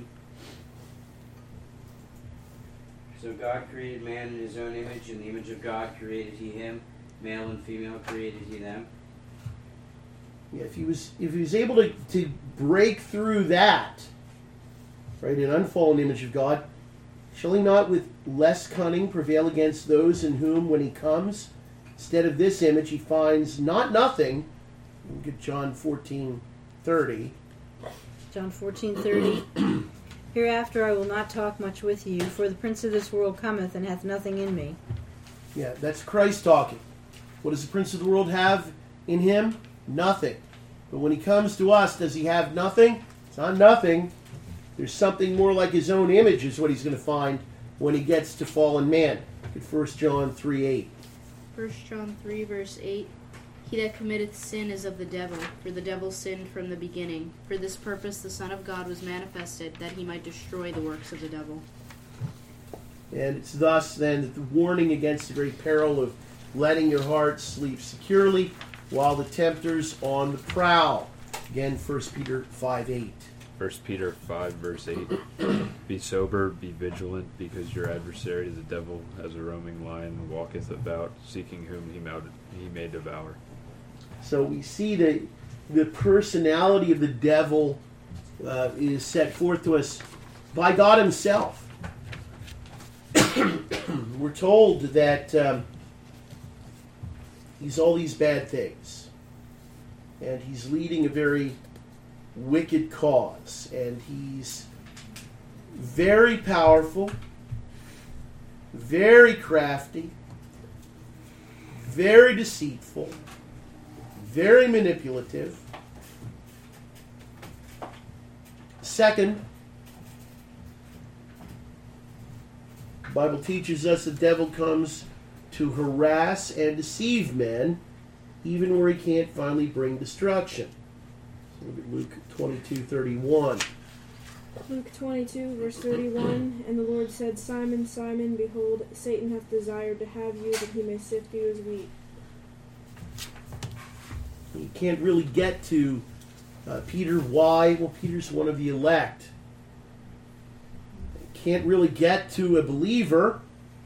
So God created man in his own image, in the image of God created he him, male and female created he them. Yeah, if he was if he was able to, to break through that, right, an unfallen image of God, shall he not with less cunning prevail against those in whom, when he comes, instead of this image, he finds not nothing? Look at John fourteen thirty. John fourteen thirty. Hereafter I will not talk much with you, for the prince of this world cometh and hath nothing in me. Yeah, that's Christ talking. What does the prince of the world have in him? Nothing. But when he comes to us, does he have nothing? It's not nothing. There's something more like his own image is what he's going to find when he gets to fallen man. Look at First John three eight. First John three, verse eight. He that committeth sin is of the devil, for the devil sinned from the beginning. For this purpose the Son of God was manifested, that he might destroy the works of the devil. And it's thus then that the warning against the great peril of letting your heart sleep securely while the tempter's on the prowl. Again, First Peter five eight. First Peter five, verse eight. Be sober, be vigilant, because your adversary, the devil, as a roaming lion, walketh about, seeking whom he, mount- he may devour. So we see that the personality of the devil uh, is set forth to us by God himself. We're told that um, he's all these bad things. And he's leading a very wicked cause. And he's very powerful, very crafty, very deceitful, very manipulative. Second, the Bible teaches us the devil comes to harass and deceive men, even where he can't finally bring destruction. Look at Luke twenty-two thirty-one. Luke twenty-two, verse thirty-one. And the Lord said, Simon, Simon, behold, Satan hath desired to have you, that he may sift you as wheat. You can't really get to uh, Peter. Why? Well, Peter's one of the elect. You can't really get to a believer.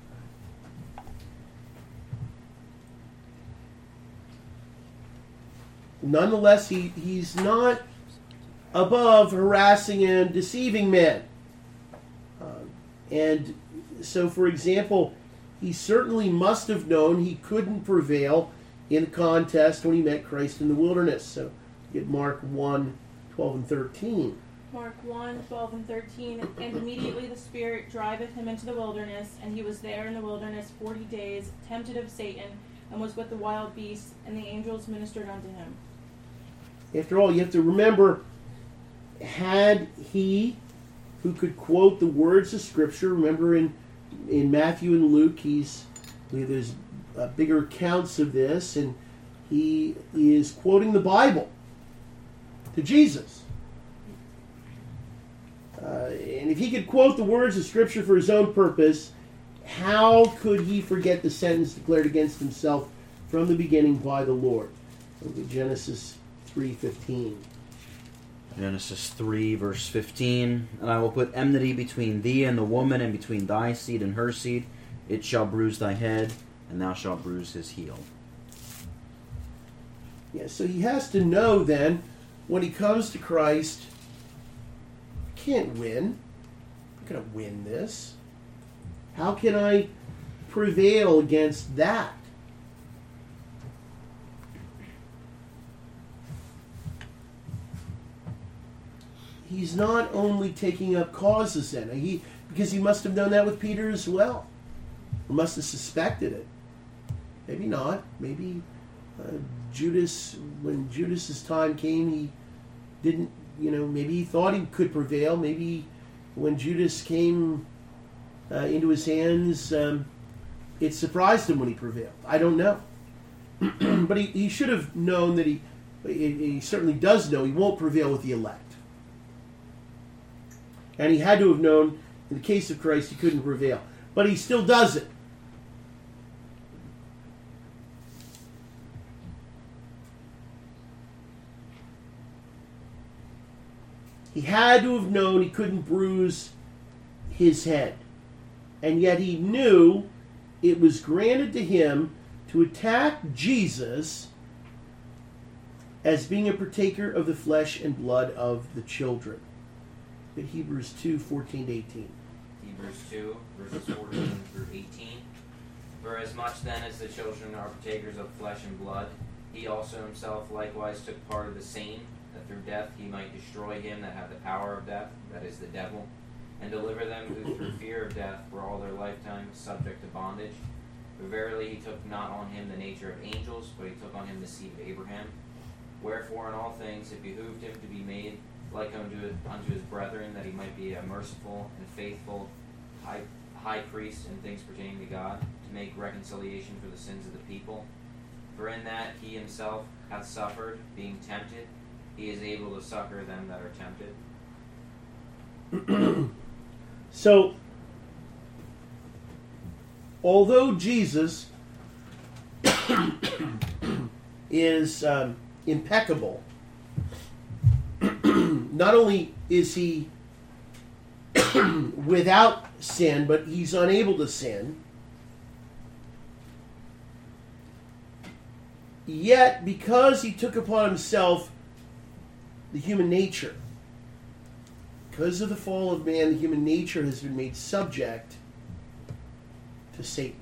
Nonetheless, he, he's not above harassing and deceiving men. Uh, and so, for example, he certainly must have known he couldn't prevail in the contest when he met Christ in the wilderness. So, get Mark one, twelve and thirteen. Mark one, twelve and thirteen. And immediately the Spirit driveth him into the wilderness, and he was there in the wilderness forty days, tempted of Satan, and was with the wild beasts, and the angels ministered unto him. After all, you have to remember, had he who could quote the words of Scripture. Remember in, in Matthew and Luke, he's there's uh, bigger accounts of this, and he is quoting the Bible to Jesus. Uh, and if he could quote the words of Scripture for his own purpose, how could he forget the sentence declared against himself from the beginning by the Lord? Look at Genesis three fifteen. Genesis three, verse fifteen. And I will put enmity between thee and the woman, and between thy seed and her seed. It shall bruise thy head, and thou shalt bruise his heel. Yeah, so he has to know then, when he comes to Christ, I can't win. I'm not going to win this. How can I prevail against that? He's not only taking up causes then, he, because he must have known that with Peter as well. Or must have suspected it. Maybe not. Maybe uh, Judas, when Judas's time came, he didn't, you know, maybe he thought he could prevail. Maybe when Judas came uh, into his hands, um, it surprised him when he prevailed. I don't know. But he, he should have known that he, he certainly does know he won't prevail with the elect. And he had to have known, in the case of Christ, he couldn't prevail. But he still does it. He had to have known he couldn't bruise his head. And yet he knew it was granted to him to attack Jesus as being a partaker of the flesh and blood of the children. Look at Hebrews two, fourteen to eighteen. Hebrews two, verses fourteen through eighteen. For as much then as the children are partakers of flesh and blood, he also himself likewise took part of the same, that through death he might destroy him that had the power of death, that is the devil, and deliver them who through fear of death were all their lifetime subject to bondage. For verily he took not on him the nature of angels, but he took on him the seed of Abraham. Wherefore in all things it behooved him to be made like unto, unto his brethren, that he might be a merciful and faithful high, high priest in things pertaining to God, to make reconciliation for the sins of the people. For in that he himself hath suffered, being tempted, he is able to succor them that are tempted. So, although Jesus is um, impeccable, not only is he without sin, but he's unable to sin. Yet, because he took upon himself the human nature, because of the fall of man, the human nature has been made subject to Satan.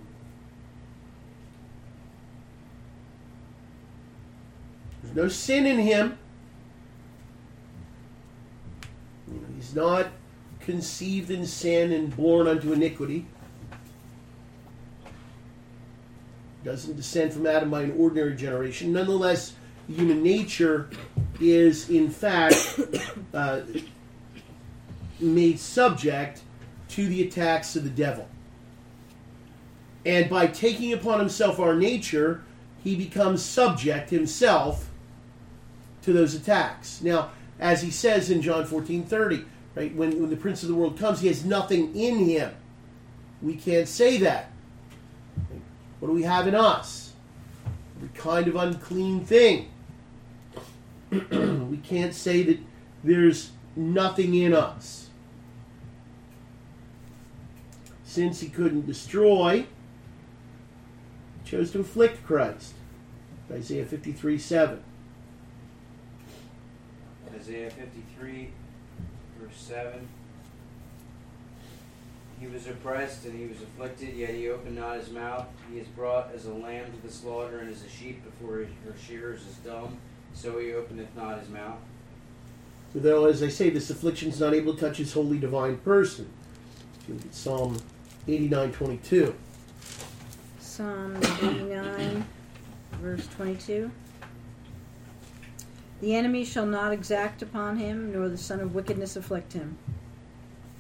There's no sin in him. You know, he's not conceived in sin and born unto iniquity. Doesn't descend from Adam by an ordinary generation. Nonetheless, human nature is, in fact, uh, made subject to the attacks of the devil. And by taking upon himself our nature, he becomes subject himself to those attacks. Now, as he says in John fourteen thirty, right, when, when the prince of the world comes, he has nothing in him. We can't say that. What do we have in us? Every kind of unclean thing. We can't say that there's nothing in us. Since he couldn't destroy, he chose to afflict Christ. Isaiah fifty-three seven. Isaiah fifty-three, verse seven. He was oppressed and he was afflicted, yet he opened not his mouth. He is brought as a lamb to the slaughter, and as a sheep before her shearers is dumb, so he openeth not his mouth. Though, as I say, this affliction is not able to touch his holy divine person. If you look at Psalm eighty-nine twenty-two. Psalm eighty-nine, verse twenty-two. The enemy shall not exact upon him, nor the son of wickedness afflict him.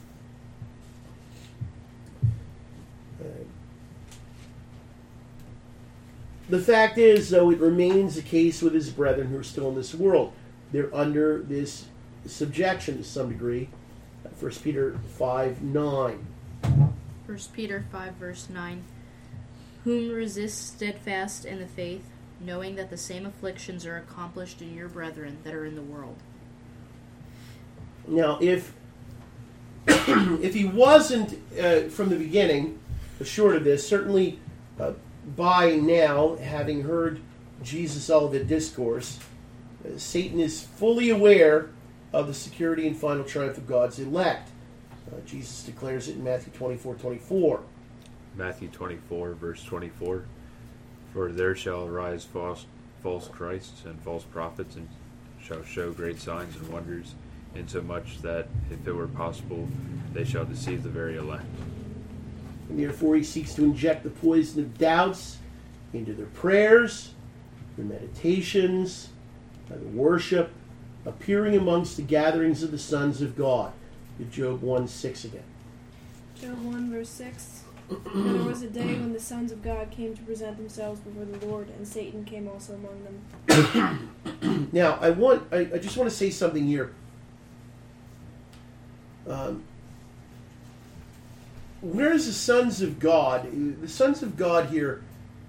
the fact is, though, it remains the case with his brethren who are still in this world. They're under this subjection to some degree. First Peter five nine. First Peter five verse nine. Whom resist steadfast in the faith, knowing that the same afflictions are accomplished in your brethren that are in the world. Now, if if he wasn't uh, from the beginning assured of this, certainly uh, by now, having heard Jesus' Olivet Discourse, uh, Satan is fully aware of the security and final triumph of God's elect. Uh, Jesus declares it in Matthew twenty-four twenty-four. Matthew twenty-four, verse twenty-four. For there shall arise false, false Christs and false prophets, and shall show great signs and wonders, insomuch that, if it were possible, they shall deceive the very elect. And therefore he seeks to inject the poison of doubts into their prayers, their meditations, their worship, appearing amongst the gatherings of the sons of God. Job one six again. Job one verse six. And there was a day when the sons of God came to present themselves before the Lord, and Satan came also among them. Now, I want I, I just want to say something here. Um, where's the sons of God? The sons of God here,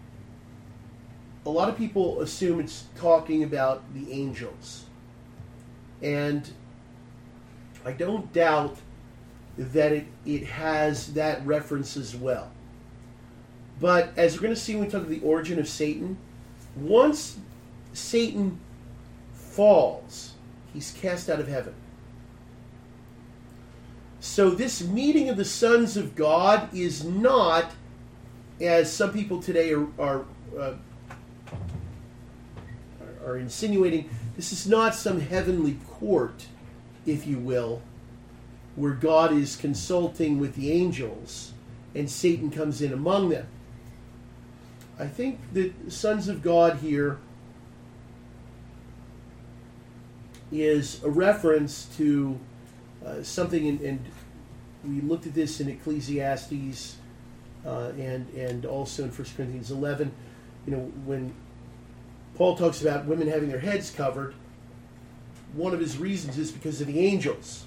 a lot of people assume it's talking about the angels. And I don't doubt that it, it has that reference as well. But as we're going to see when we talk about the origin of Satan, once Satan falls, he's cast out of heaven. So this meeting of the sons of God is not, as some people today are are, uh, are insinuating, this is not some heavenly court, if you will, where God is consulting with the angels and Satan comes in among them. I think the sons of God here is a reference to uh, something, in, and we looked at this in Ecclesiastes uh, and and also in First Corinthians eleven. You know, when Paul talks about women having their heads covered, one of his reasons is because of the angels.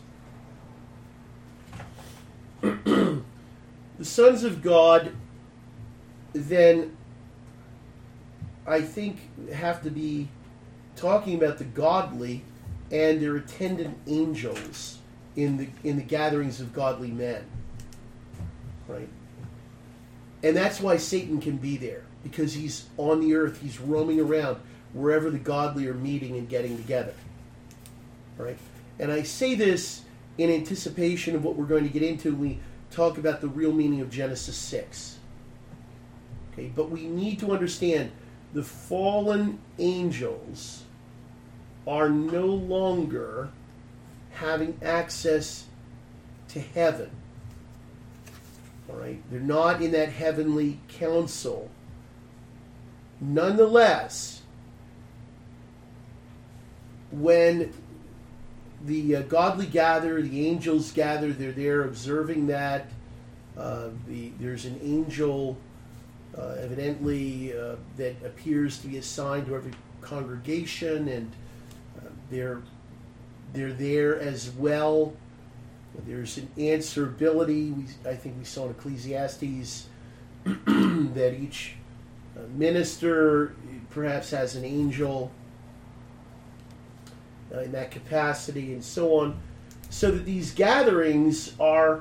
The sons of God then, I think, have to be talking about the godly and their attendant angels in the in the gatherings of godly men, right? And that's why Satan can be there, because he's on the earth, he's roaming around wherever the godly are meeting and getting together, right? And I say this in anticipation of what we're going to get into when we talk about the real meaning of Genesis six. Okay, but we need to understand the fallen angels are no longer having access to heaven. All right, they're not in that heavenly council. Nonetheless, when the uh, godly gather, the angels gather, they're there observing that. Uh, the, there's an angel uh, evidently uh, that appears to be assigned to every congregation, and uh, they're they're there as well. There's an answerability. We, I think we saw in Ecclesiastes that each uh, minister perhaps has an angel uh, in that capacity, and so on. So that these gatherings are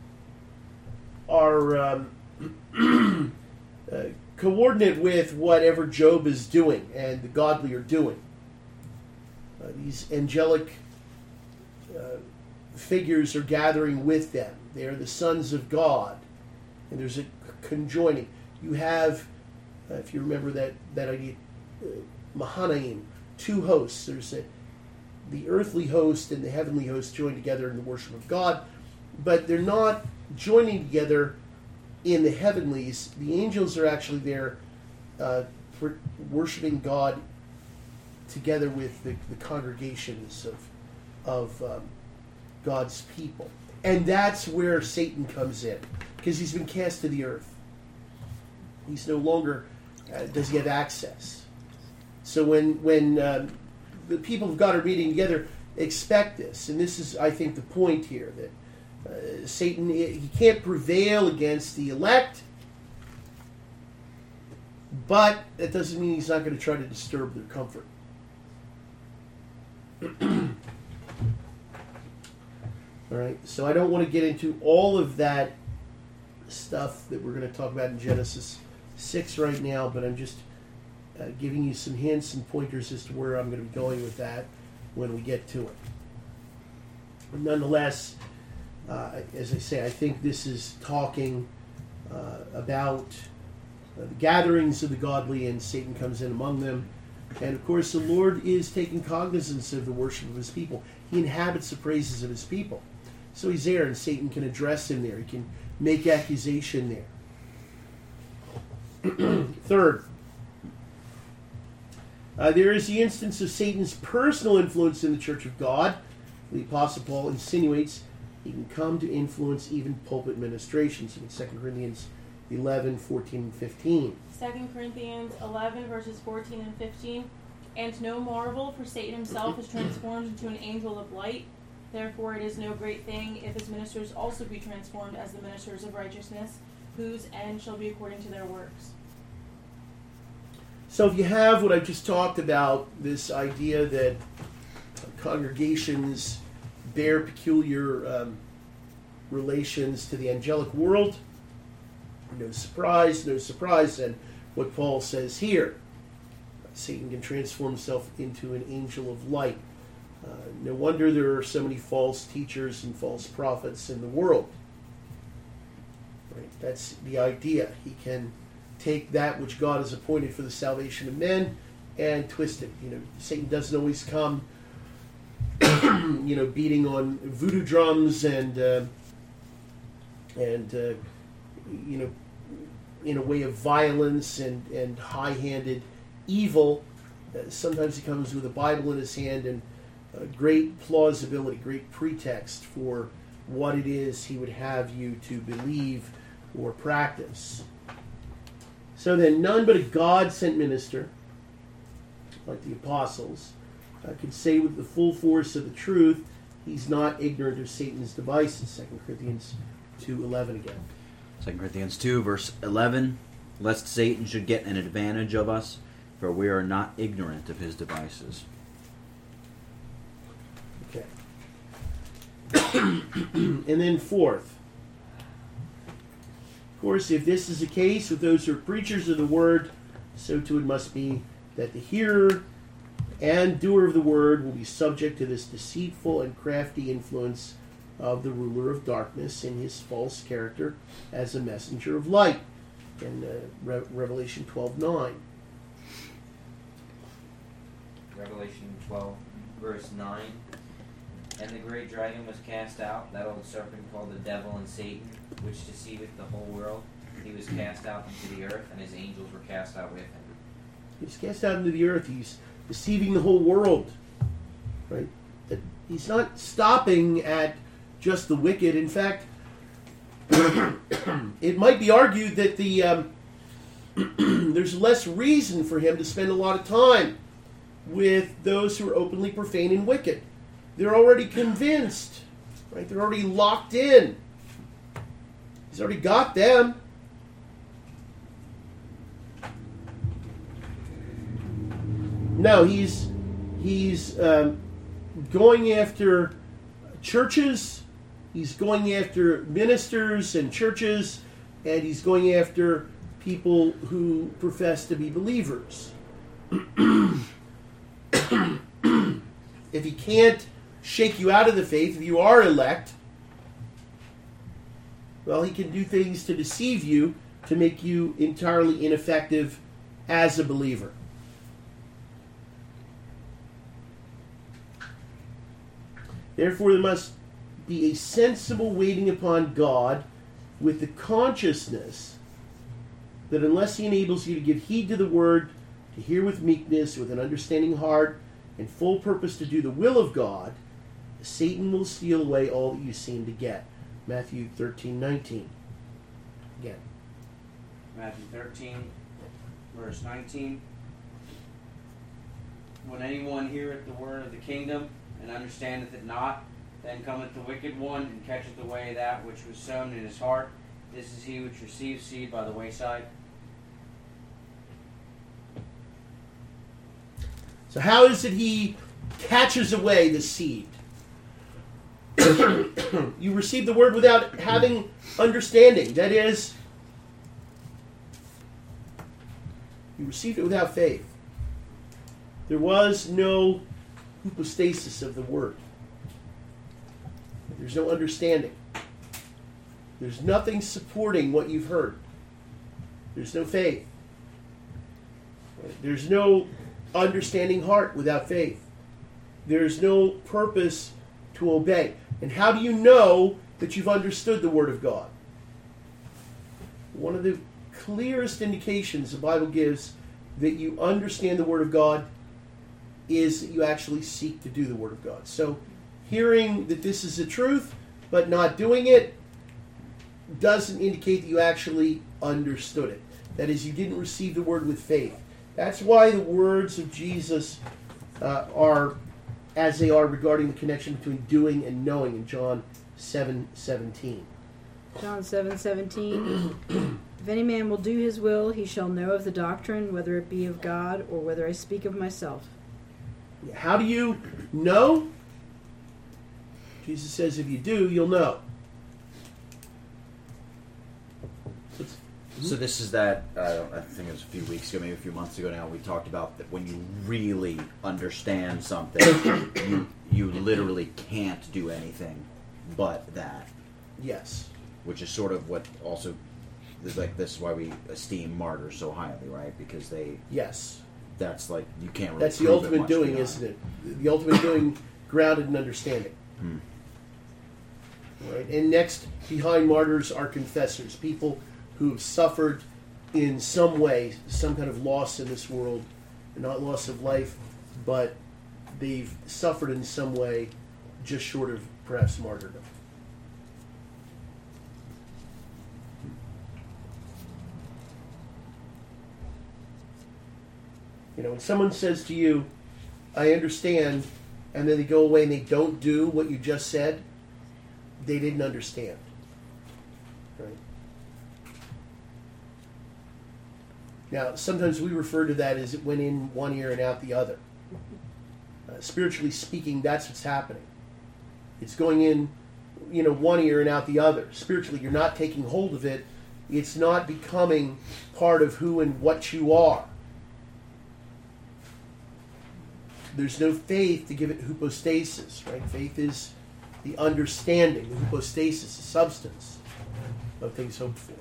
are um, uh, coordinate with whatever Job is doing and the godly are doing. Uh, these angelic uh, figures are gathering with them. They are the sons of God, and there's a conjoining. You have, uh, if you remember that that idea, uh, Mahanaim, two hosts. There's a, the earthly host and the heavenly host joined together in the worship of God, but they're not joining together in the heavenlies. The angels are actually there uh, for worshiping God together with the, the congregations of of um, God's people. And that's where Satan comes in, because he's been cast to the earth. He's no longer Uh, does he have access? So when when um, the people of God are meeting together, expect this. And this is, I think, the point here, that uh, Satan, he can't prevail against the elect, but that doesn't mean he's not going to try to disturb their comfort. All right, so I don't want to get into all of that stuff that we're going to talk about in Genesis six right now, but I'm just uh, giving you some hints and pointers as to where I'm going to be going with that when we get to it. But nonetheless, uh, as I say, I think this is talking uh, about uh, the gatherings of the godly, and Satan comes in among them. And of course, the Lord is taking cognizance of the worship of his people. He inhabits the praises of his people. So he's there, and Satan can address him there. He can make accusation there. Third, uh, there is the instance of Satan's personal influence in the Church of God. The Apostle Paul insinuates he can come to influence even pulpit ministrations in Second Corinthians eleven, fourteen, and fifteen. Second Corinthians eleven, verses fourteen and fifteen. And no marvel, for Satan himself is transformed into an angel of light. Therefore it is no great thing if his ministers also be transformed as the ministers of righteousness, whose end shall be according to their works. So if you have what I've just talked about, this idea that congregations bear peculiar um, relations to the angelic world, no surprise, no surprise, and what Paul says here. Satan can transform himself into an angel of light. Uh, no wonder there are so many false teachers and false prophets in the world. Right? That's the idea. He can take that which God has appointed for the salvation of men and twist it. You know, Satan doesn't always come, you know, beating on voodoo drums and uh, and uh, you know, in a way of violence and and high-handed evil. Uh, sometimes he comes with a Bible in his hand and uh, great plausibility, great pretext for what it is he would have you to believe or practice. So then, none but a God-sent minister, like the apostles, uh, could say with the full force of the truth, he's not ignorant of Satan's devices. Second Corinthians two eleven again. Second Corinthians two, verse eleven, lest Satan should get an advantage of us, for we are not ignorant of his devices. Okay. And then fourth, of course, if this is the case with those who are preachers of the word, so too it must be that the hearer and doer of the word will be subject to this deceitful and crafty influence of the ruler of darkness in his false character as a messenger of light, in uh, Re- Revelation twelve nine. Revelation twelve, verse nine. And the great dragon was cast out, that old serpent called the devil and Satan, which deceiveth the whole world. He was cast out into the earth, and his angels were cast out with him. He's cast out into the earth. He's deceiving the whole world. Right? That he's not stopping at just the wicked. In fact, it might be argued that the um, there's less reason for him to spend a lot of time with those who are openly profane and wicked. They're already convinced, right? They're already locked in. He's already got them. No, he's he's um, going after churches. He's going after ministers and churches, and he's going after people who profess to be believers. If he can't shake you out of the faith, if you are elect, well, he can do things to deceive you, to make you entirely ineffective as a believer. Therefore, there must be a sensible waiting upon God with the consciousness that unless he enables you to give heed to the word, to hear with meekness, with an understanding heart, and full purpose to do the will of God, Satan will steal away all that you seem to get. Matthew thirteen nineteen. Again. Matthew thirteen, verse nineteen. When anyone heareth the word of the kingdom, and understandeth it not, then cometh the wicked one, and catcheth away that which was sown in his heart. This is he which receives seed by the wayside. So how is it he catches away the seed? You receive the word without having understanding. That is, you received it without faith. There was no hypostasis of the word. There's no understanding. There's nothing supporting what you've heard. There's no faith. There's no understanding heart without faith. There's no purpose to obey. And how do you know that you've understood the Word of God? One of the clearest indications the Bible gives that you understand the Word of God is that you actually seek to do the Word of God. So, hearing that this is the truth, but not doing it, doesn't indicate that you actually understood it. That is, you didn't receive the Word with faith. That's why the words of Jesus uh, are as they are regarding the connection between doing and knowing in John seven seventeen. John seven seventeen. If any man will do his will, he shall know of the doctrine, whether it be of God or whether I speak of myself. How do you know? Jesus says if you do, you'll know. So this is that, uh, I think it was a few weeks ago, maybe a few months ago now, we talked about that when you really understand something, you, you literally can't do anything but that. Yes. Which is sort of what also, like, this is why we esteem martyrs so highly, right? Because they... Yes. That's like, you can't really That's the prove it ultimate much doing, beyond. isn't it? The ultimate doing grounded in understanding. Hmm. Right? And next, behind martyrs are confessors, people who have suffered in some way, some kind of loss in this world, not loss of life, but they've suffered in some way, just short of perhaps martyrdom. You know, when someone says to you, I understand, and then they go away and they don't do what you just said, they didn't understand. Right? Now, sometimes we refer to that as it went in one ear and out the other. Uh, spiritually speaking, that's what's happening. It's going in, you know, one ear and out the other. Spiritually, you're not taking hold of it. It's not becoming part of who and what you are. There's no faith to give it hypostasis, right? Faith is the understanding, the hypostasis, the substance of things hoped for.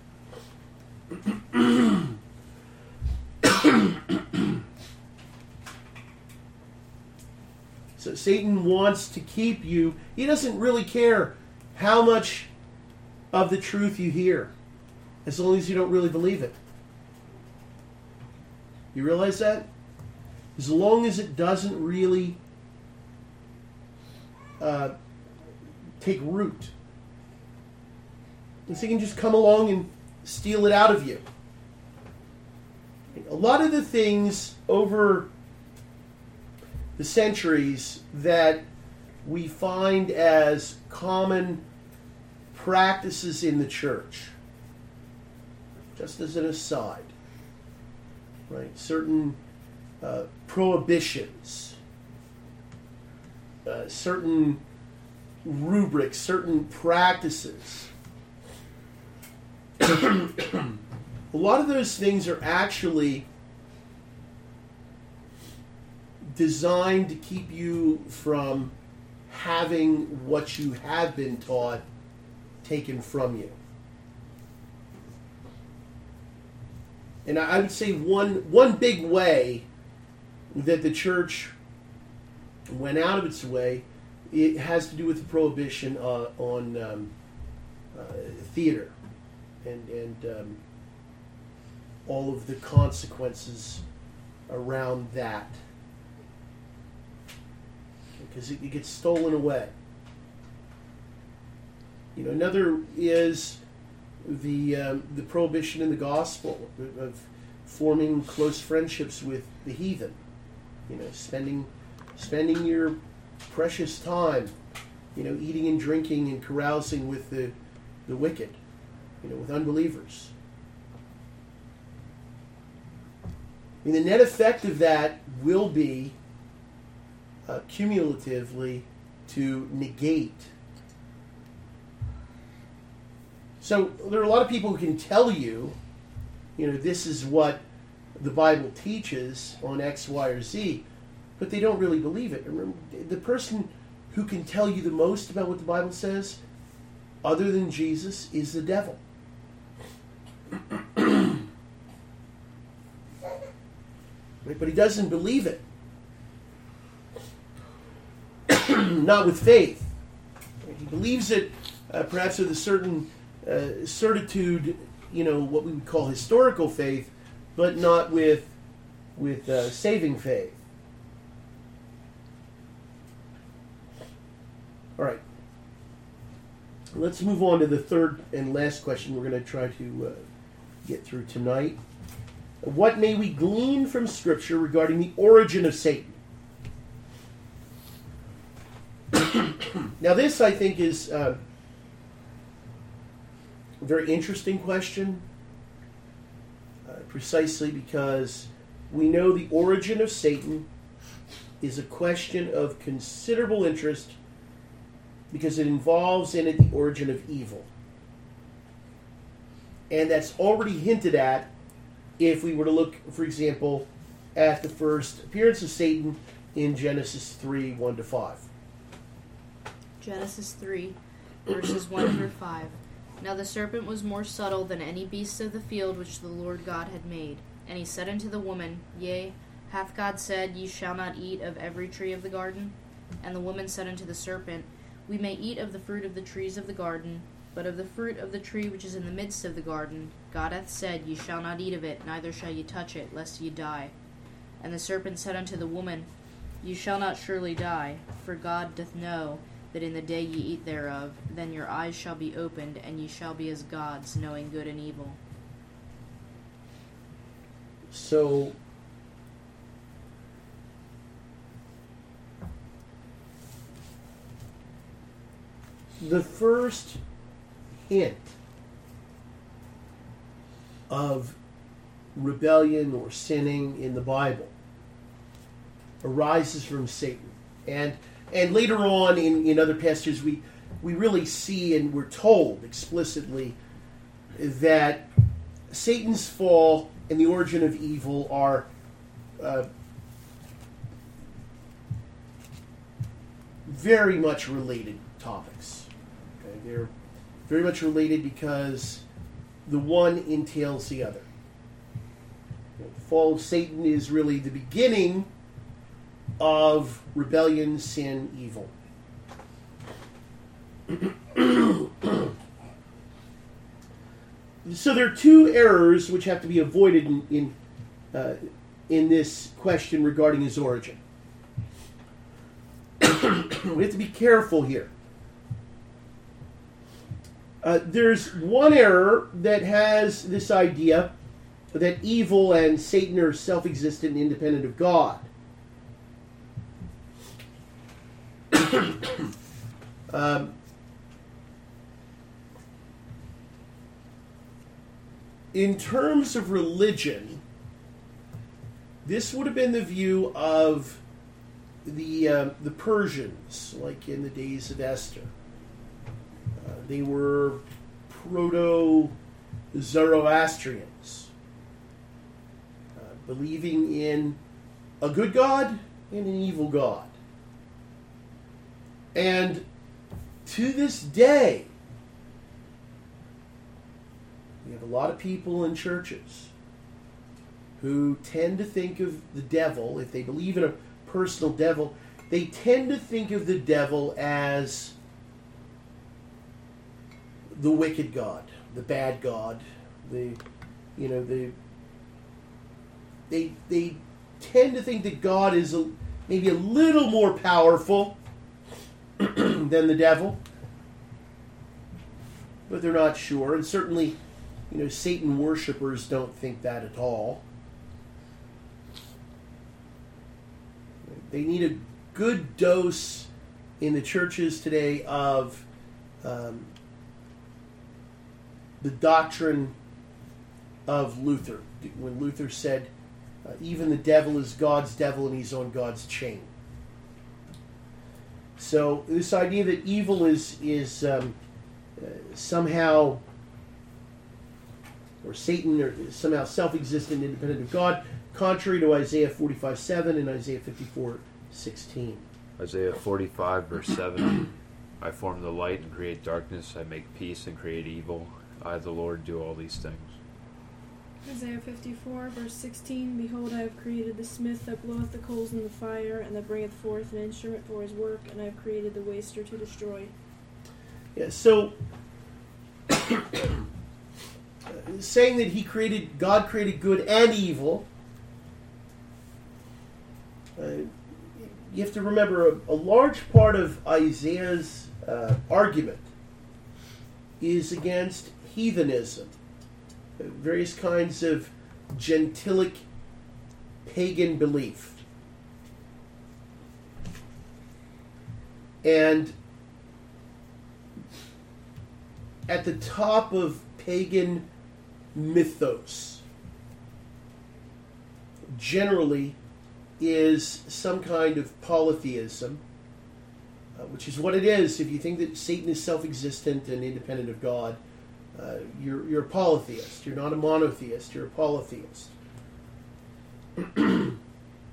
So Satan wants to keep you. He doesn't really care how much of the truth you hear, as long as you don't really believe it. You realize that? As long as it doesn't really uh, take root. He can just come along and steal it out of you. A lot of the things over the centuries that we find as common practices in the church, just as an aside, right? Certain uh, prohibitions, uh, certain rubrics, certain practices. A lot of those things are actually designed to keep you from having what you have been taught taken from you. And I would say one one big way that the church went out of its way, it has to do with the prohibition uh, on um, uh, theater and and um, all of the consequences around that, because it, it gets stolen away. You know, another is the um, the prohibition in the gospel of forming close friendships with the heathen. You know, spending spending your precious time, you know, eating and drinking and carousing with the the wicked, you know, with unbelievers. I mean, the net effect of that will be uh, cumulatively to negate. So there are a lot of people who can tell you, you know, this is what the Bible teaches on X, Y, or Z, but they don't really believe it. Remember, the person who can tell you the most about what the Bible says, other than Jesus, is the devil. Right? But he doesn't believe it. Not with faith. Right? He believes it uh, perhaps with a certain uh, certitude, you know, what we would call historical faith, but not with, with uh, saving faith. All right. Let's move on to the third and last question we're going to try to uh, get through tonight. What may we glean from Scripture regarding the origin of Satan? Now this, I think, is uh, a very interesting question, uh, precisely because we know the origin of Satan is a question of considerable interest because it involves in it the origin of evil. And that's already hinted at if we were to look, for example, at the first appearance of Satan in Genesis three, one to five. Genesis three, verses one through five. Now the serpent was more subtle than any beast of the field which the Lord God had made. And he said unto the woman, Yea, hath God said, Ye shall not eat of every tree of the garden? And the woman said unto the serpent, We may eat of the fruit of the trees of the garden, but of the fruit of the tree which is in the midst of the garden, God hath said, Ye shall not eat of it, neither shall ye touch it, lest ye die. And the serpent said unto the woman, Ye shall not surely die, for God doth know that in the day ye eat thereof, then your eyes shall be opened, and ye shall be as gods, knowing good and evil. So, the first hint of rebellion or sinning in the Bible arises from Satan. And and later on in, in other passages we, we really see and we're told explicitly that Satan's fall and the origin of evil are uh, very much related topics. Okay? They're very much related because the one entails the other. You know, the fall of Satan is really the beginning of rebellion, sin, evil. So there are two errors which have to be avoided in in, uh, in this question regarding his origin. We have to be careful here. Uh, there's one error that has this idea that evil and Satan are self-existent and independent of God. um, in terms of religion, this would have been the view of the uh, the Persians, like in the days of Esther. Uh, they were proto-Zoroastrians, uh, believing in a good God and an evil God. And to this day, we have a lot of people in churches who tend to think of the devil, if they believe in a personal devil, they tend to think of the devil as the wicked God, the bad God, the, you know, the, they, they tend to think that God is a, maybe a little more powerful than the devil, but they're not sure. And certainly, you know, Satan worshippers don't think that at all. they need a good dose in the churches today of um, the doctrine of Luther, when Luther said, uh, even the devil is God's devil and he's on God's chain. So this idea that evil is is um, uh, somehow, or Satan, or somehow self-existent, independent of God, contrary to Isaiah forty-five seven and Isaiah fifty-four sixteen. Isaiah forty-five, verse seven. I form the light and create darkness. I make peace and create evil. I, the Lord, do all these things. Isaiah fifty-four, verse sixteen. Behold, I have created the smith that bloweth the coals in the fire, and that bringeth forth an instrument for his work, and I have created the waster to destroy. Yeah, so saying that he created, God created good and evil, uh, you have to remember a, a large part of Isaiah's uh, argument is against heathenism, uh, various kinds of gentilic pagan belief. And at the top of pagan mythos generally is some kind of polytheism, uh, which is what it is. If you think that Satan is self-existent and independent of God, uh, you're, you're a polytheist. You're not a monotheist, you're a polytheist. The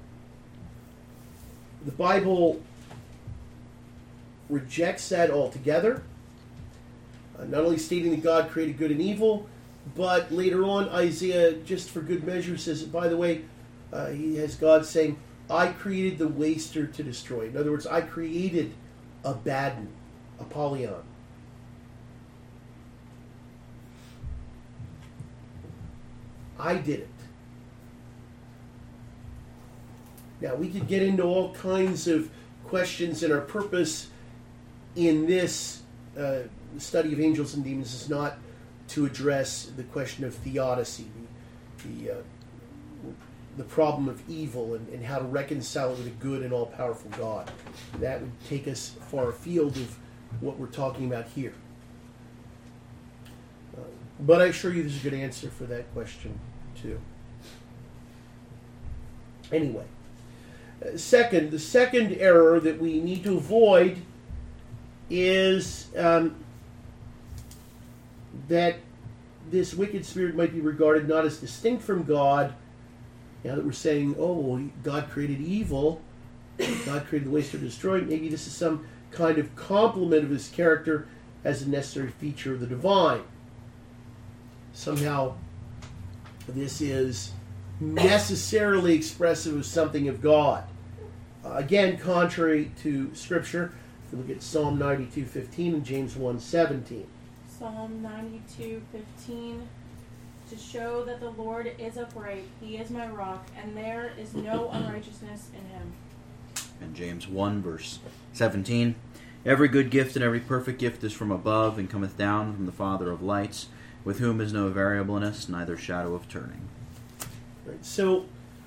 Bible rejects that altogether. Uh, not only stating that God created good and evil, but later on Isaiah, just for good measure, says, by the way, uh, he has God saying, I created the waster to destroy. In other words, I created Abaddon, Apollyon. I did it. Now, we could get into all kinds of questions, and our purpose in this uh, study of angels and demons is not to address the question of theodicy, the the, uh, the problem of evil, and, and how to reconcile it with a good and all-powerful God. That would take us far afield of what we're talking about here. Uh, but I assure you there's a good answer for that question, too. Anyway. Uh, second, the second error that we need to avoid is um, that this wicked spirit might be regarded not as distinct from God. Now that we're saying, oh, well, God created evil, God created the waster to destroy, maybe this is some kind of complement of his character as a necessary feature of the divine. Somehow this is necessarily expressive of something of God. Uh, again, contrary to Scripture, if you look at Psalm ninety-two fifteen and James one seventeen. Psalm ninety-two fifteen. To show that the Lord is upright, he is my rock, and there is no unrighteousness in him. And James one, verse seventeen. Every good gift and every perfect gift is from above, and cometh down from the Father of lights, with whom is no variableness, neither shadow of turning. Right, so,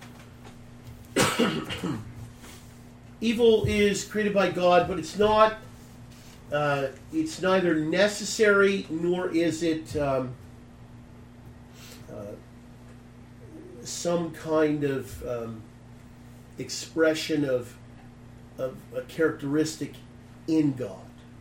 evil is created by God, but it's not, uh, it's neither necessary nor is it um, uh, some kind of um, expression of, of a characteristic in God.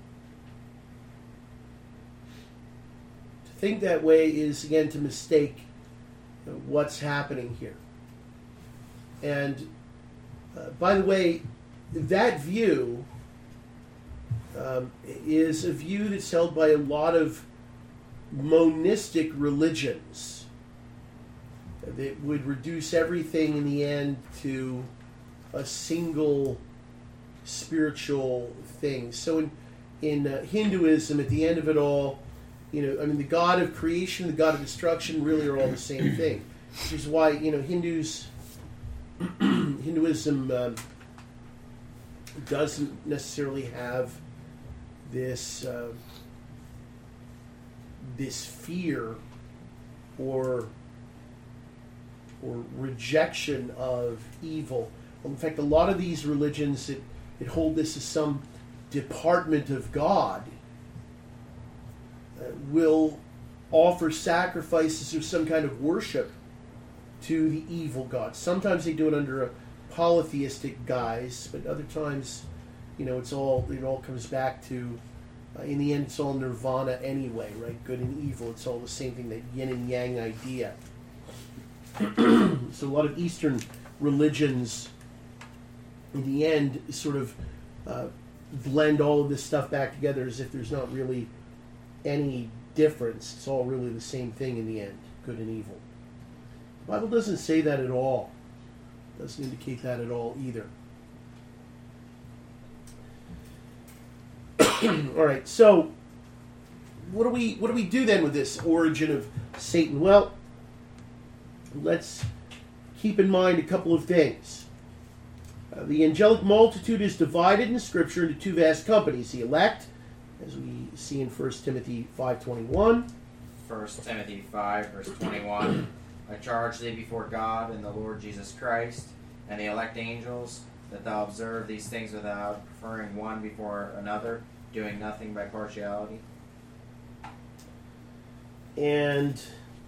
To think that way is, again, to mistake what's happening here. And, uh, by the way, that view um, is a view that's held by a lot of monistic religions that would reduce everything in the end to a single spiritual thing. So in, in uh, Hinduism, at the end of it all, you know, I mean, the God of creation, the God of destruction really are all the same thing. Which is why, you know, Hindus, Hinduism um, doesn't necessarily have this uh, this fear or or rejection of evil, In fact, a lot of these religions that, that hold this as some department of God uh, will offer sacrifices or some kind of worship to the evil god. Sometimes they do it under a polytheistic guise, but other times, you know, it's all it all comes back to, uh, in the end, it's all nirvana anyway, right? Good and evil, it's all the same thing, that yin and yang idea. So a lot of Eastern religions, in the end, sort of uh, blend all of this stuff back together as if there's not really any difference. It's all really the same thing in the end, good and evil. The Bible doesn't say that at all. It doesn't indicate that at all either. All right, so what do we what do we do then with this origin of Satan? Well, let's keep in mind a couple of things. Uh, the angelic multitude is divided in Scripture into two vast companies: the elect, as we see in First Timothy five twenty-one. First Timothy five, verse twenty-one. I charge thee before God and the Lord Jesus Christ and the elect angels, that thou observe these things without preferring one before another, doing nothing by partiality. And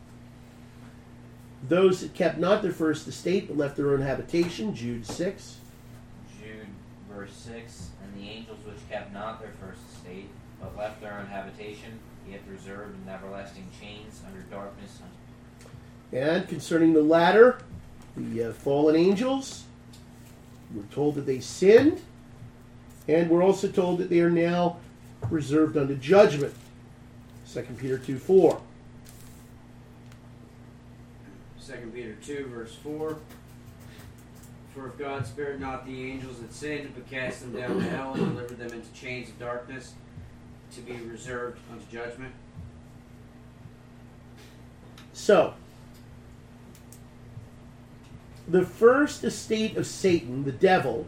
those that kept not their first estate, but left their own habitation, Jude six. Jude, verse six. And the angels which kept not their first estate, but left their own habitation, he hath reserved in everlasting chains under darkness. And concerning the latter, the uh, fallen angels, we're told that they sinned, and we're also told that they are now reserved unto judgment. Second Peter two four. Second Peter two, verse four. For if God spared not the angels that sinned, but cast them down to hell, and delivered them into chains of darkness, to be reserved unto judgment. So, the first estate of Satan, the devil,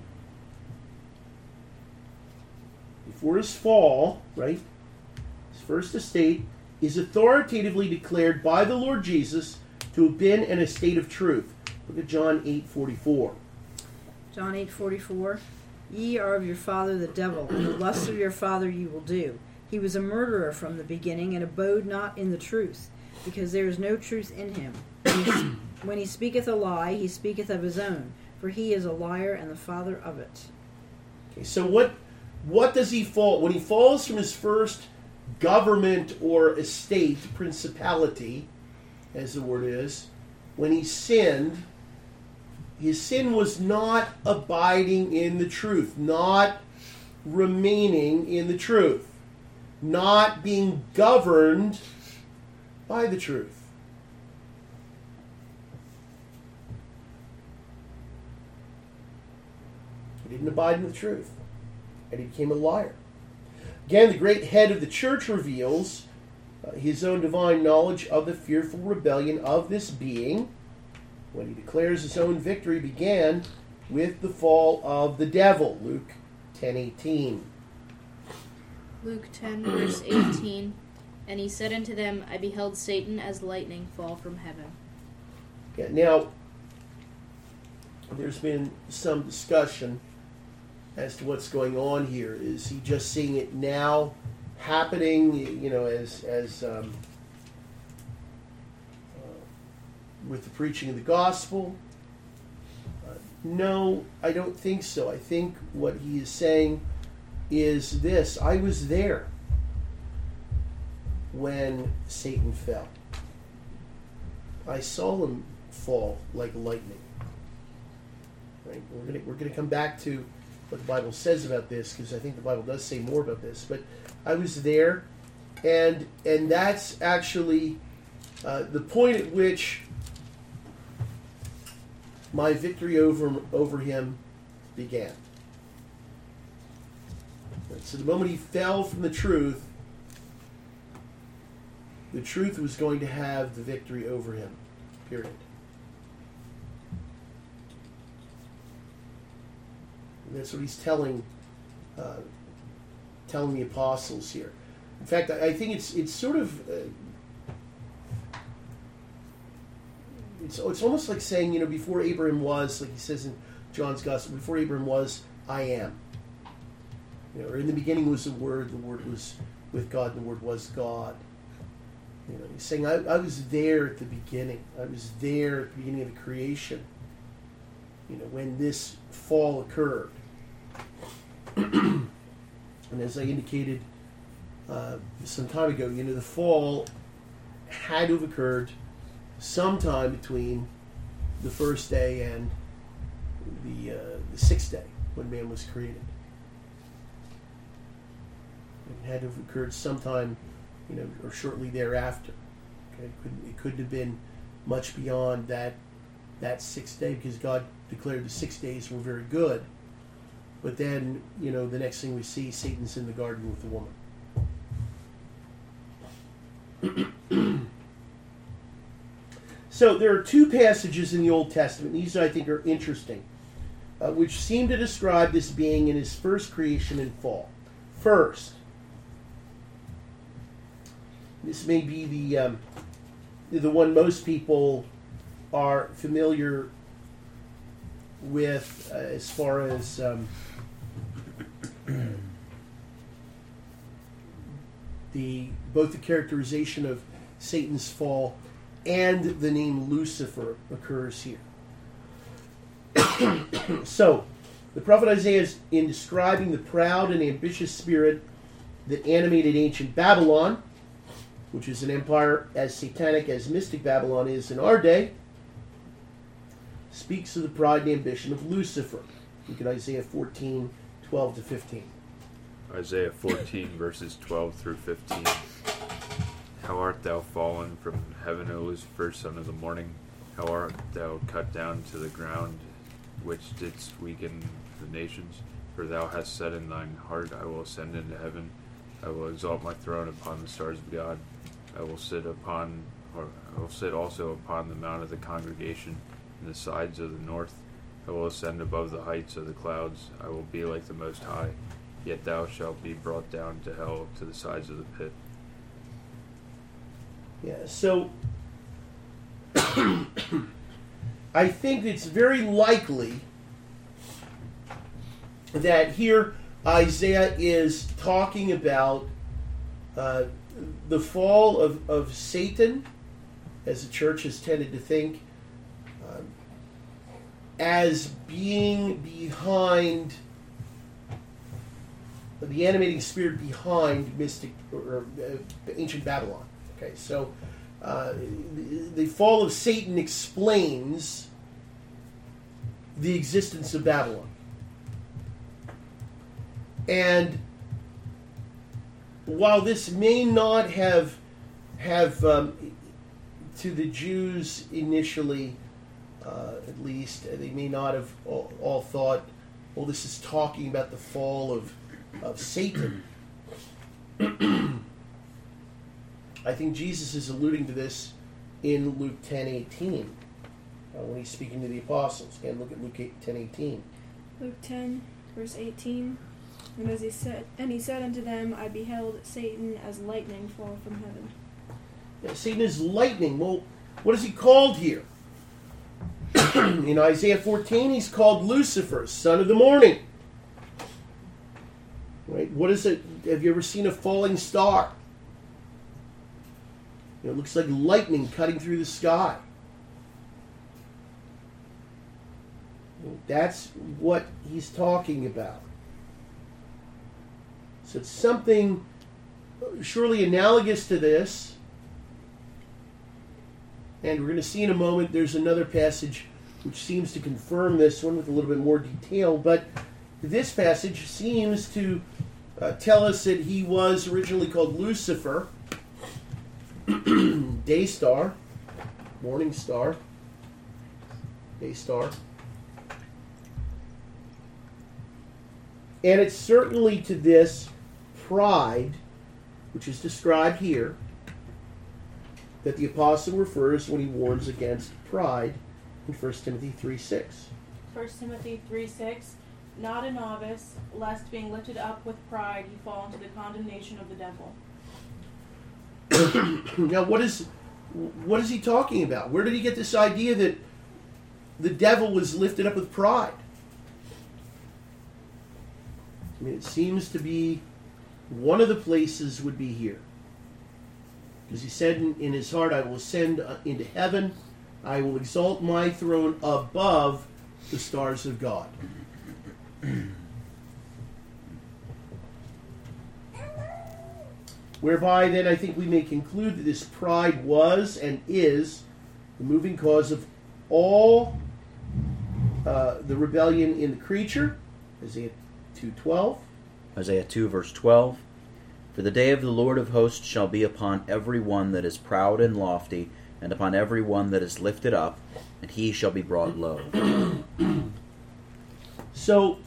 before his fall, right, his first estate is authoritatively declared by the Lord Jesus to have been an estate of truth. Look at John eight forty-four. John eight forty-four. Ye are of your father the devil, and the lusts of your father ye will do. He was a murderer from the beginning, and abode not in the truth, because there is no truth in him. When he, when he speaketh a lie, he speaketh of his own, for he is a liar and the father of it. Okay, so what what does he fall? When he falls from his first government or estate, principality, as the word is, when he sinned, his sin was not abiding in the truth, not remaining in the truth, not being governed by the truth. He didn't abide in the truth, and he became a liar. Again, the great head of the church reveals uh, his own divine knowledge of the fearful rebellion of this being when he declares his own victory began with the fall of the devil. Luke ten eighteen. Luke ten, verse eighteen. And he said unto them, I beheld Satan as lightning fall from heaven. Yeah, now, there's been some discussion as to what's going on here. Is he just seeing it now happening, you know, as as um, uh, with the preaching of the gospel? Uh, no, I don't think so. I think what he is saying is this: I was there when Satan fell. I saw him fall like lightning. Right? We're going we're going to come back to what the Bible says about this, because I think the Bible does say more about this. But I was there, and and that's actually uh, the point at which my victory over over him began. So the moment he fell from the truth, the truth was going to have the victory over him. Period. And that's what he's telling uh, telling the apostles here. In fact, I, I think it's it's sort of uh, it's it's almost like saying, you know, before Abraham was, like he says in John's Gospel, before Abraham was, I am. You know, or in the beginning was the Word, the Word was with God, and the Word was God. You know, he's saying, I, I was there at the beginning. I was there at the beginning of the creation. You know, when this fall occurred. And as I indicated uh, some time ago, you know, the fall had to have occurred sometime between the first day and the, uh, the sixth day when man was created. It had to have occurred sometime, you know, or shortly thereafter. Okay? It couldn't, it couldn't have been much beyond that that sixth day, because God declared the six days were very good. But then, you know, the next thing we see, Satan's in the garden with the woman. So there are two passages in the Old Testament, these I think are interesting, uh, which seem to describe this being in his first creation and fall. First, this may be the um, the one most people are familiar with uh, as far as um, the both the characterization of Satan's fall and the name Lucifer occurs here. So, the prophet Isaiah is in describing the proud and ambitious spirit that animated ancient Babylon, which is an empire as satanic as mystic Babylon is in our day, speaks of the pride and ambition of Lucifer. Look at Isaiah fourteen, twelve to fifteen. Isaiah fourteen, verses twelve through fifteen. How art thou fallen from heaven, O Lucifer, son of the morning? How art thou cut down to the ground, which didst weaken the nations? For thou hast said in thine heart, I will ascend into heaven. I will exalt my throne upon the stars of God. I will sit upon, or I will sit also upon the mount of the congregation in the sides of the north. I will ascend above the heights of the clouds. I will be like the Most High. Yet thou shalt be brought down to hell, to the sides of the pit. Yeah, so I think it's very likely that here Isaiah is talking about uh, the fall of, of Satan, as the church has tended to think, um, as being behind, the animating spirit behind mystic or, or uh, ancient Babylon. Okay, so uh, the, the fall of Satan explains the existence of Babylon. And while this may not have, have um, to the Jews initially, uh, at least, they may not have all, all thought, well, this is talking about the fall of, of Satan. I think Jesus is alluding to this in Luke ten eighteen, uh, when he's speaking to the apostles. Again, look at Luke ten eighteen. Luke ten, verse eighteen. And as he said, and he said unto them, I beheld Satan as lightning fall from heaven. Yeah, Satan is lightning. Well, what is he called here? In Isaiah fourteen, he's called Lucifer, son of the morning. Right? What is it? Have you ever seen a falling star? It looks like lightning cutting through the sky. That's what he's talking about. So it's something surely analogous to this. And we're going to see in a moment there's another passage which seems to confirm this one with a little bit more detail. But this passage seems to uh, tell us that he was originally called Lucifer, day star, morning star, day star. And it's certainly to this pride, which is described here, that the apostle refers when he warns against pride in First Timothy three six. First Timothy three six, not a novice, lest being lifted up with pride you fall into the condemnation of the devil. Now, what is what is he talking about? Where did he get this idea that the devil was lifted up with pride? I mean, it seems to be one of the places would be here. Because he said in, in his heart, I will ascend uh, into heaven. I will exalt my throne above the stars of God. Whereby then I think we may conclude that this pride was and is the moving cause of all uh, the rebellion in the creature. Isaiah two twelve. Isaiah two, verse twelve. For the day of the Lord of hosts shall be upon every one that is proud and lofty, and upon every one that is lifted up, and he shall be brought low. So,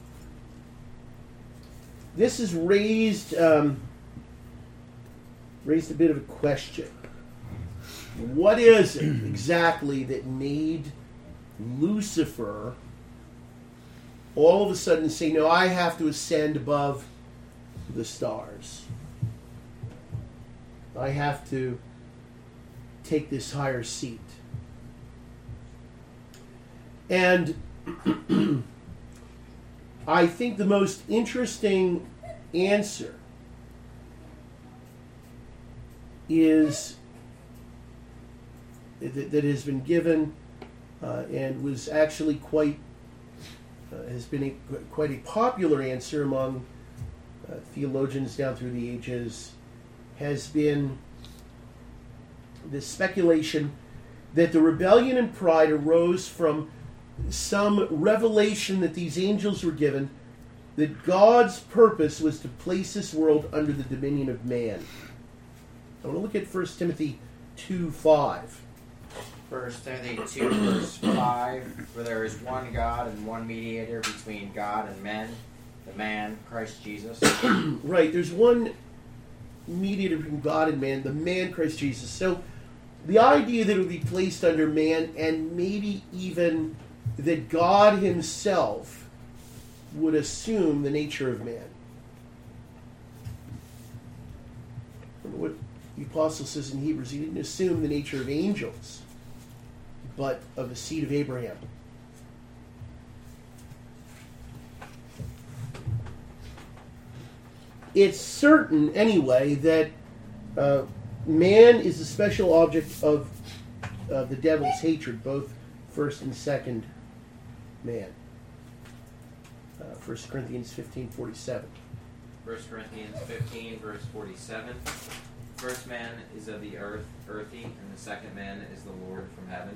this has raised um, raised a bit of a question. What is it exactly that made Lucifer all of a sudden say, no, I have to ascend above the stars? I have to take this higher seat. And I think the most interesting answer is that, that has been given uh, and was actually quite uh, has been a, quite a popular answer among uh, theologians down through the ages, has been the speculation that the rebellion and pride arose from some revelation that these angels were given, that God's purpose was to place this world under the dominion of man. I want to look at First Timothy two five. First Timothy two, verse five. For there is one God and one mediator between God and men, the man, Christ Jesus. Right, there's one mediator between God and man, the man, Christ Jesus. So the idea that it would be placed under man, and maybe even that God himself would assume the nature of man. Remember what the apostle says in Hebrews, he didn't assume the nature of angels, but of the seed of Abraham. It's certain, anyway, that uh, man is a special object of uh, the devil's hatred, both first and second man. Uh, First Corinthians fifteen forty-seven. First Corinthians fifteen, verse forty-seven. First man is of the earth, earthy, and the second man is the Lord from heaven.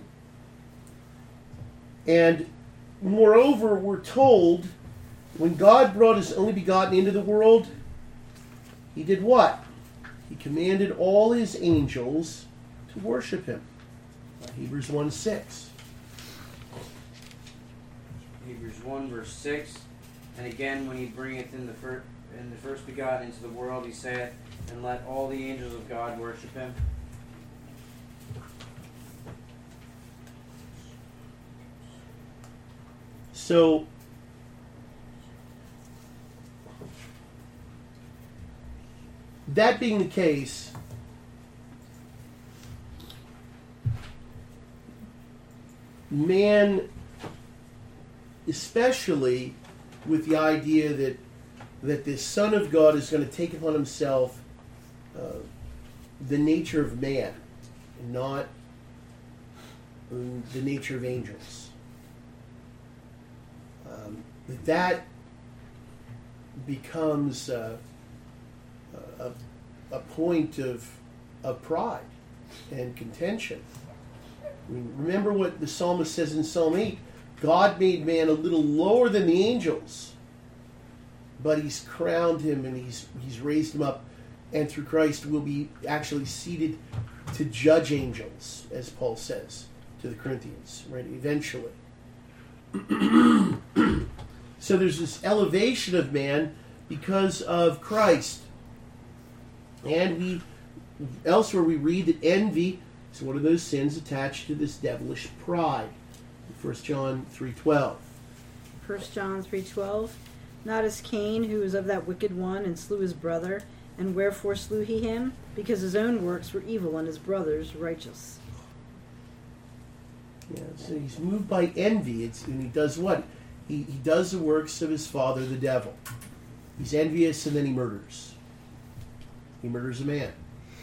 And moreover, we're told when God brought his only begotten into the world, he did what? He commanded all his angels to worship him. Hebrews one six. Hebrews one, verse six. And again, when he bringeth in the, fir- in the first begotten into the world, he saith, and let all the angels of God worship him. So, that being the case, man, especially with the idea that that this Son of God is going to take upon himself uh, the nature of man, and not um, the nature of angels. Um, that becomes uh, a, a point of of pride and contention. I mean, remember what the psalmist says in Psalm eight: God made man a little lower than the angels, but he's crowned him and he's he's raised him up, and through Christ will be actually seated to judge angels, as Paul says to the Corinthians, right? Eventually. So there's this elevation of man because of Christ. And we elsewhere we read that envy is one of those sins attached to this devilish pride. First John three twelve. First John three twelve. Not as Cain, who was of that wicked one, and slew his brother. And wherefore slew he him? Because his own works were evil, and his brother's righteous. Yeah, so he's moved by envy. It's, and he does what? He, he does the works of his father, the devil. He's envious, and then he murders. He murders a man.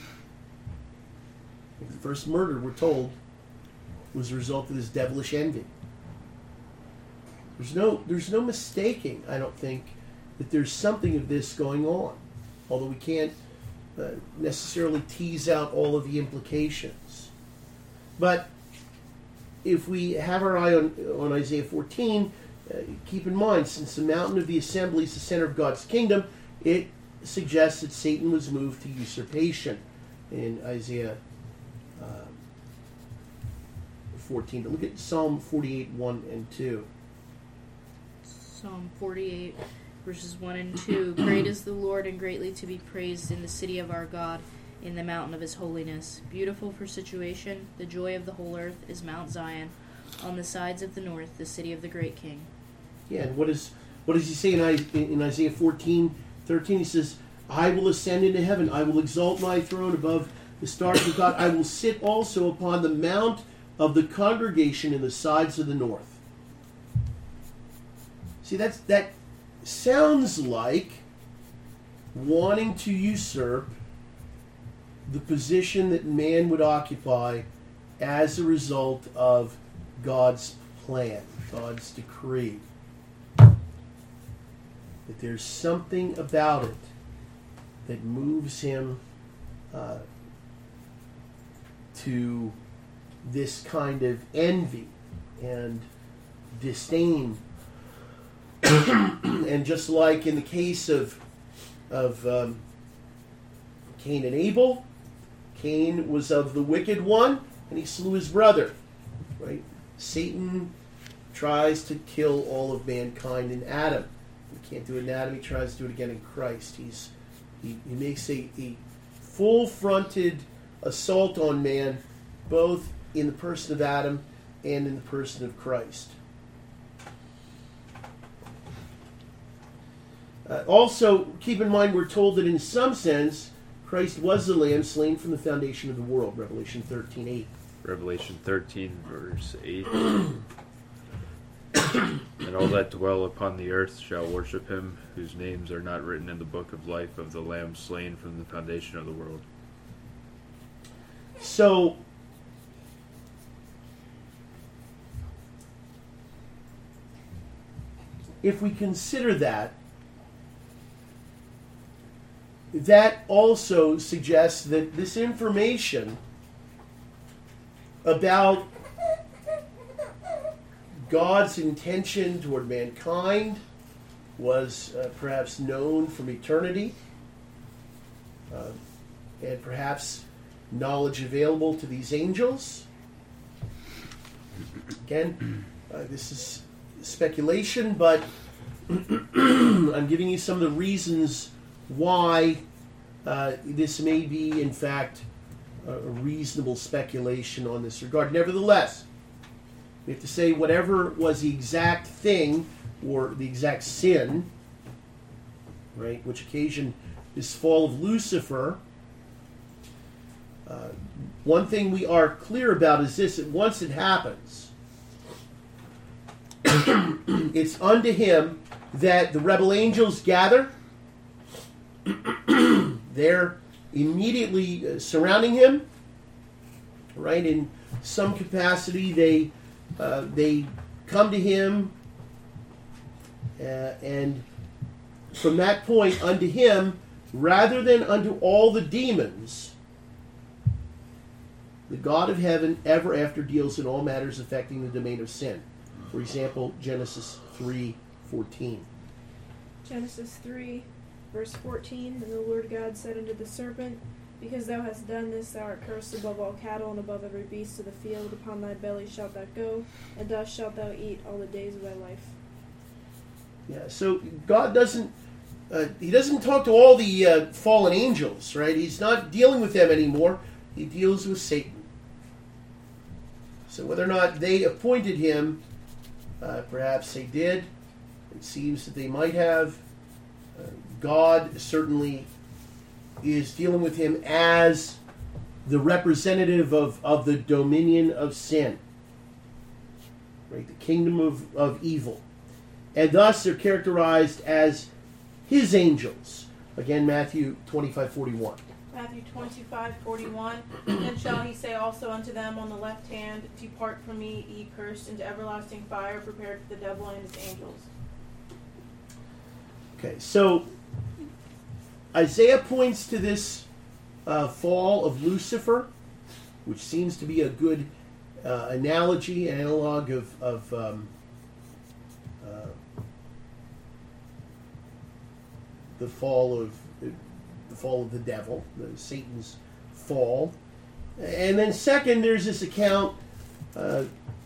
The first murder, we're told, was a result of this devilish envy. There's no, there's no mistaking, I don't think, that there's something of this going on, although we can't uh, necessarily tease out all of the implications. But if we have our eye on, on Isaiah fourteen, uh, keep in mind, since the mountain of the assembly is the center of God's kingdom, it suggests that Satan was moved to usurpation in Isaiah uh, fourteen. But look at Psalm forty-eight, one and two. Psalm forty-eight, verses one and two. Great is the Lord, and greatly to be praised in the city of our God, in the mountain of his holiness. Beautiful for situation, the joy of the whole earth is Mount Zion, on the sides of the north, the city of the great King. Yeah, and what, is, what does he say in, in Isaiah fourteen, thirteen? He says, I will ascend into heaven, I will exalt my throne above the stars of God, I will sit also upon the mount of the congregation in the sides of the north. See, that's, that sounds like wanting to usurp the position that man would occupy as a result of God's plan, God's decree. That there's something about it that moves him uh, to this kind of envy and disdain. And just like in the case of of um, Cain and Abel, Cain was of the wicked one, and he slew his brother. Right? Satan tries to kill all of mankind in Adam. He can't do it in Adam. He tries to do it again in Christ. He's he, he makes a, a full-fronted assault on man, both in the person of Adam and in the person of Christ. Uh, also, keep in mind, we're told that in some sense, Christ was the Lamb slain from the foundation of the world, Revelation thirteen eight. Revelation thirteen, verse eight. And all that dwell upon the earth shall worship him, whose names are not written in the book of life of the Lamb slain from the foundation of the world. So, if we consider that, that also suggests that this information about God's intention toward mankind was uh, perhaps known from eternity, uh, and perhaps knowledge available to these angels. Again, uh, this is speculation, but I'm giving you some of the reasons why uh, this may be, in fact, a reasonable speculation on this regard. Nevertheless, we have to say whatever was the exact thing or the exact sin, right, which occasioned this fall of Lucifer, uh, one thing we are clear about is this: that once it happens, it's unto him that the rebel angels gather. They're immediately uh, surrounding him, right? In some capacity, they uh, they come to him, uh, and from that point unto him, rather than unto all the demons, the God of heaven ever after deals in all matters affecting the domain of sin. For example, Genesis three fourteen. Genesis three, verse fourteen, And the Lord God said unto the serpent, Because thou hast done this, thou art cursed above all cattle, and above every beast of the field. Upon thy belly shalt thou go, and dust shalt thou eat all the days of thy life. Yeah, so God doesn't, uh, he doesn't talk to all the uh, fallen angels, right? He's not dealing with them anymore. He deals with Satan. So whether or not they appointed him, uh, perhaps they did. It seems that they might have. Uh, God certainly is dealing with him as the representative of, of the dominion of sin, right? The kingdom of, of evil. And thus they're characterized as his angels. Again, Matthew twenty-five forty-one. Matthew twenty-five forty-one. Then shall he say also unto them on the left hand, Depart from me, ye cursed, into everlasting fire, prepared for the devil and his angels. Okay, so Isaiah points to this uh, fall of Lucifer, which seems to be a good uh, analogy, analog of, of um, uh, the fall of the fall of the devil, the Satan's fall. And then second, there's this account uh,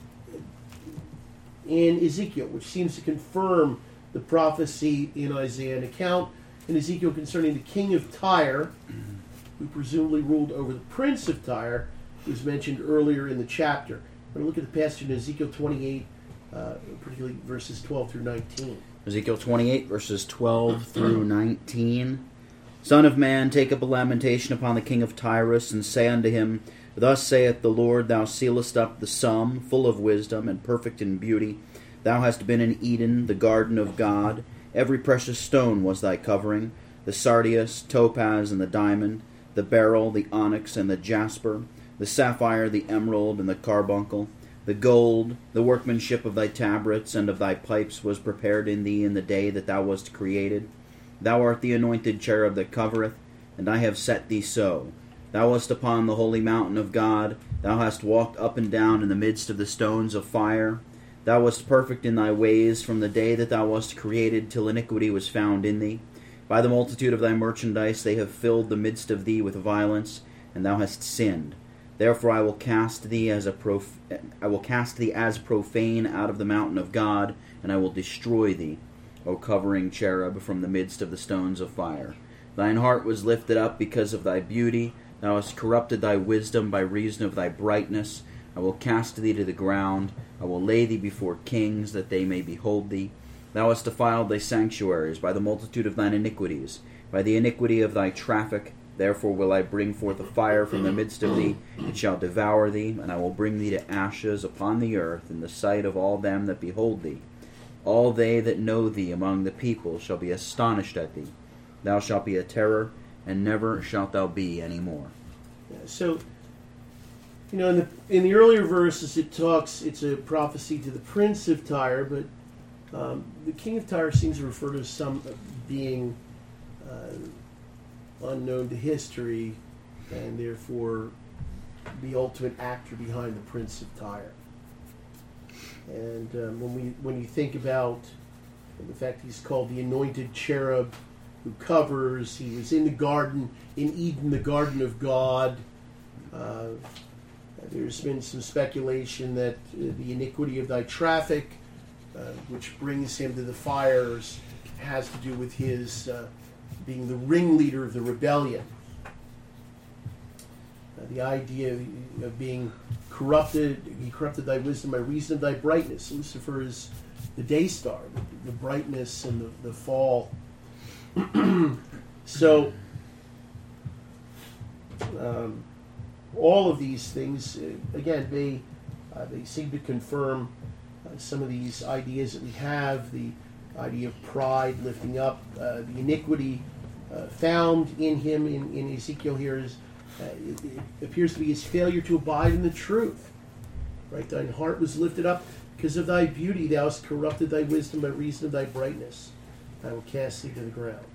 in Ezekiel, which seems to confirm the prophecy in Isaiah, an account in Ezekiel concerning the king of Tyre, who presumably ruled over the prince of Tyre, who was mentioned earlier in the chapter. We're going to look at the passage in Ezekiel twenty-eight, uh, particularly verses twelve through nineteen. Ezekiel twenty-eight, verses twelve through nineteen. Son of man, take up a lamentation upon the king of Tyrus, and say unto him, Thus saith the Lord, Thou sealest up the sum, full of wisdom, and perfect in beauty. Thou hast been in Eden, the garden of God. Every precious stone was thy covering, the sardius, topaz, and the diamond, the beryl, the onyx, and the jasper, the sapphire, the emerald, and the carbuncle. The gold, the workmanship of thy tabrets and of thy pipes was prepared in thee in the day that thou wast created. Thou art the anointed cherub that covereth, and I have set thee so. Thou wast upon the holy mountain of God. Thou hast walked up and down in the midst of the stones of fire. Thou wast perfect in thy ways from the day that thou wast created till iniquity was found in thee. By the multitude of thy merchandise they have filled the midst of thee with violence, and thou hast sinned. Therefore I will cast thee as a prof- I will cast thee as profane out of the mountain of God, and I will destroy thee, O covering cherub, from the midst of the stones of fire. Thine heart was lifted up because of thy beauty. Thou hast corrupted thy wisdom by reason of thy brightness. I will cast thee to the ground. I will lay thee before kings, that they may behold thee. Thou hast defiled thy sanctuaries by the multitude of thine iniquities, by the iniquity of thy traffic. Therefore will I bring forth a fire from the midst of thee, it shall devour thee, and I will bring thee to ashes upon the earth in the sight of all them that behold thee. All they that know thee among the people shall be astonished at thee. Thou shalt be a terror, and never shalt thou be any more. Yeah, so, you know, in the in the earlier verses, it talks. It's a prophecy to the prince of Tyre, but um, the king of Tyre seems to refer to some being uh, unknown to history, and therefore the ultimate actor behind the prince of Tyre. And um, when we when you think about the fact he's called the anointed cherub who covers, he was in the garden, in Eden, the garden of God. Uh, there's been some speculation that uh, the iniquity of thy traffic, uh, which brings him to the fires, has to do with his uh, being the ringleader of the rebellion. Uh, the idea of being corrupted, he corrupted thy wisdom by reason of thy brightness. Lucifer is the day star, the, the brightness and the, the fall. So, um, all of these things, uh, again, they uh, they seem to confirm uh, some of these ideas that we have. The idea of pride lifting up, uh, the iniquity uh, found in him in, in Ezekiel here is uh, it, it appears to be his failure to abide in the truth. Right, thine heart was lifted up because of thy beauty. Thou hast corrupted thy wisdom by reason of thy brightness. I will cast thee to the ground.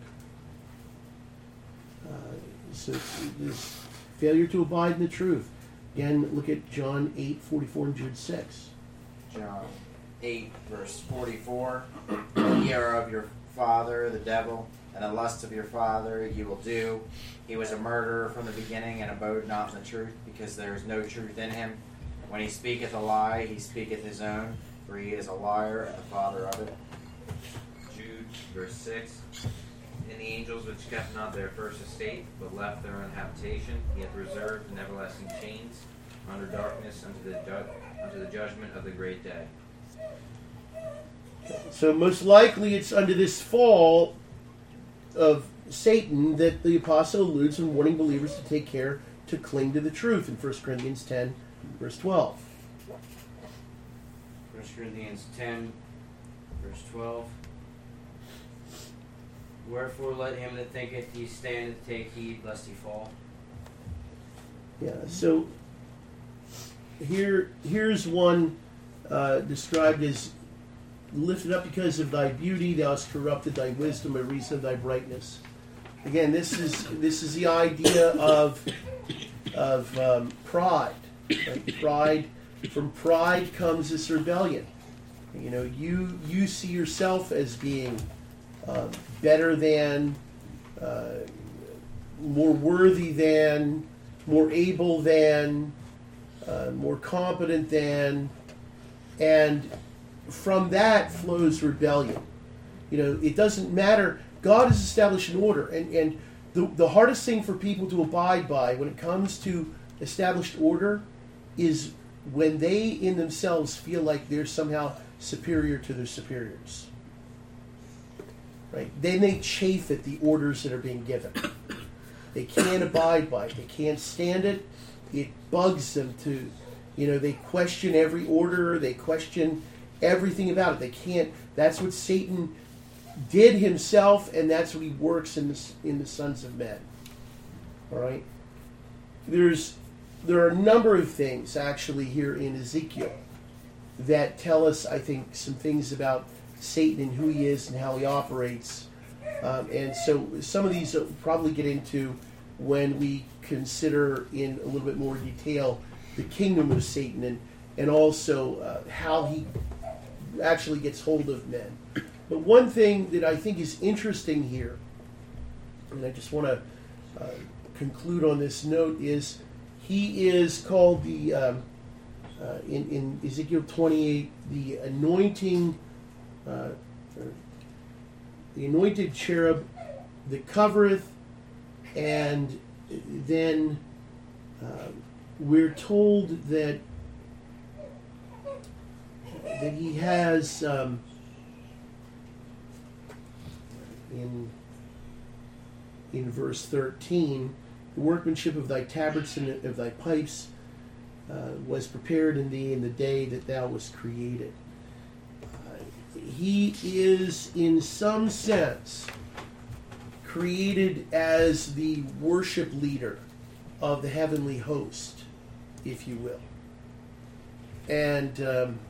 Uh, so this failure to abide in the truth. Again, look at John eight forty-four and Jude six. John eight, verse forty-four. Ye are of your father, the devil, and the lust of your father ye will do. He was a murderer from the beginning, and abode not in the truth, because there is no truth in him. When he speaketh a lie, he speaketh his own, for he is a liar and the father of it. Jude, verse six. And the angels which kept not their first estate, but left their own habitation, he hath reserved in everlasting chains, under darkness, unto the, ju- unto the judgment of the great day. So most likely it's under this fall of Satan that the apostle alludes in warning believers to take care to cling to the truth in First Corinthians ten, verse twelve. First Corinthians ten, verse twelve. Wherefore let him that thinketh he standeth take heed lest he fall. Yeah, so here, here's one uh, described as lifted up because of thy beauty, thou hast corrupted thy wisdom by reason of thy brightness. Again, this is this is the idea of of um, pride. Right? Pride, from pride comes this rebellion. You know, you you see yourself as being uh, better than, uh, more worthy than, more able than, uh, more competent than, and from that flows rebellion. You know, it doesn't matter. God has established an order, and, and the, the hardest thing for people to abide by when it comes to established order is when they in themselves feel like they're somehow superior to their superiors. Right? Then they chafe at the orders that are being given. They can't abide by it. They can't stand it. It bugs them to, you know, they question every order. They question everything about it. They can't. That's what Satan did himself, and that's what he works in the in the sons of men. All right. There's there are a number of things actually here in Ezekiel that tell us, I think, some things about Satan and who he is and how he operates. Um, and so some of these we'll probably get into when we consider in a little bit more detail the kingdom of Satan and and also uh, how he actually gets hold of men. But one thing that I think is interesting here, and I just want to uh, conclude on this note, is he is called the, um, uh, in, in Ezekiel twenty-eight, the anointing, uh, the anointed cherub that covereth, and then uh, we're told that that he has um, in in verse thirteen, the workmanship of thy tabrets and of thy pipes uh, was prepared in thee in the day that thou wast created. Uh, he is in some sense created as the worship leader of the heavenly host, if you will. And um,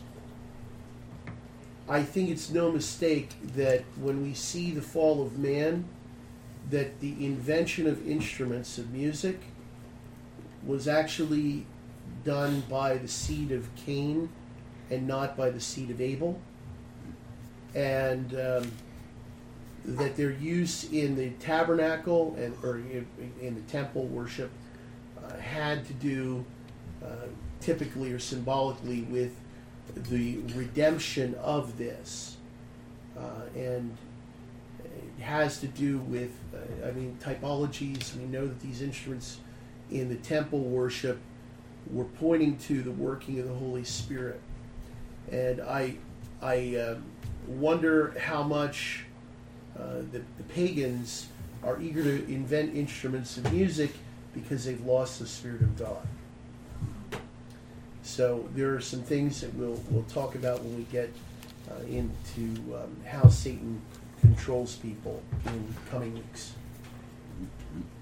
I think it's no mistake that when we see the fall of man, that the invention of instruments of music was actually done by the seed of Cain and not by the seed of Abel. And um, that their use in the tabernacle and or in, in the temple worship uh, had to do uh, typically or symbolically with the redemption of this, uh, and it has to do with, uh, I mean, typologies. We know that these instruments in the temple worship were pointing to the working of the Holy Spirit, and I, I um, wonder how much uh, the, the pagans are eager to invent instruments of music because they've lost the Spirit of God. So there are some things that we'll we'll talk about when we get uh, into um, how Satan controls people in coming weeks.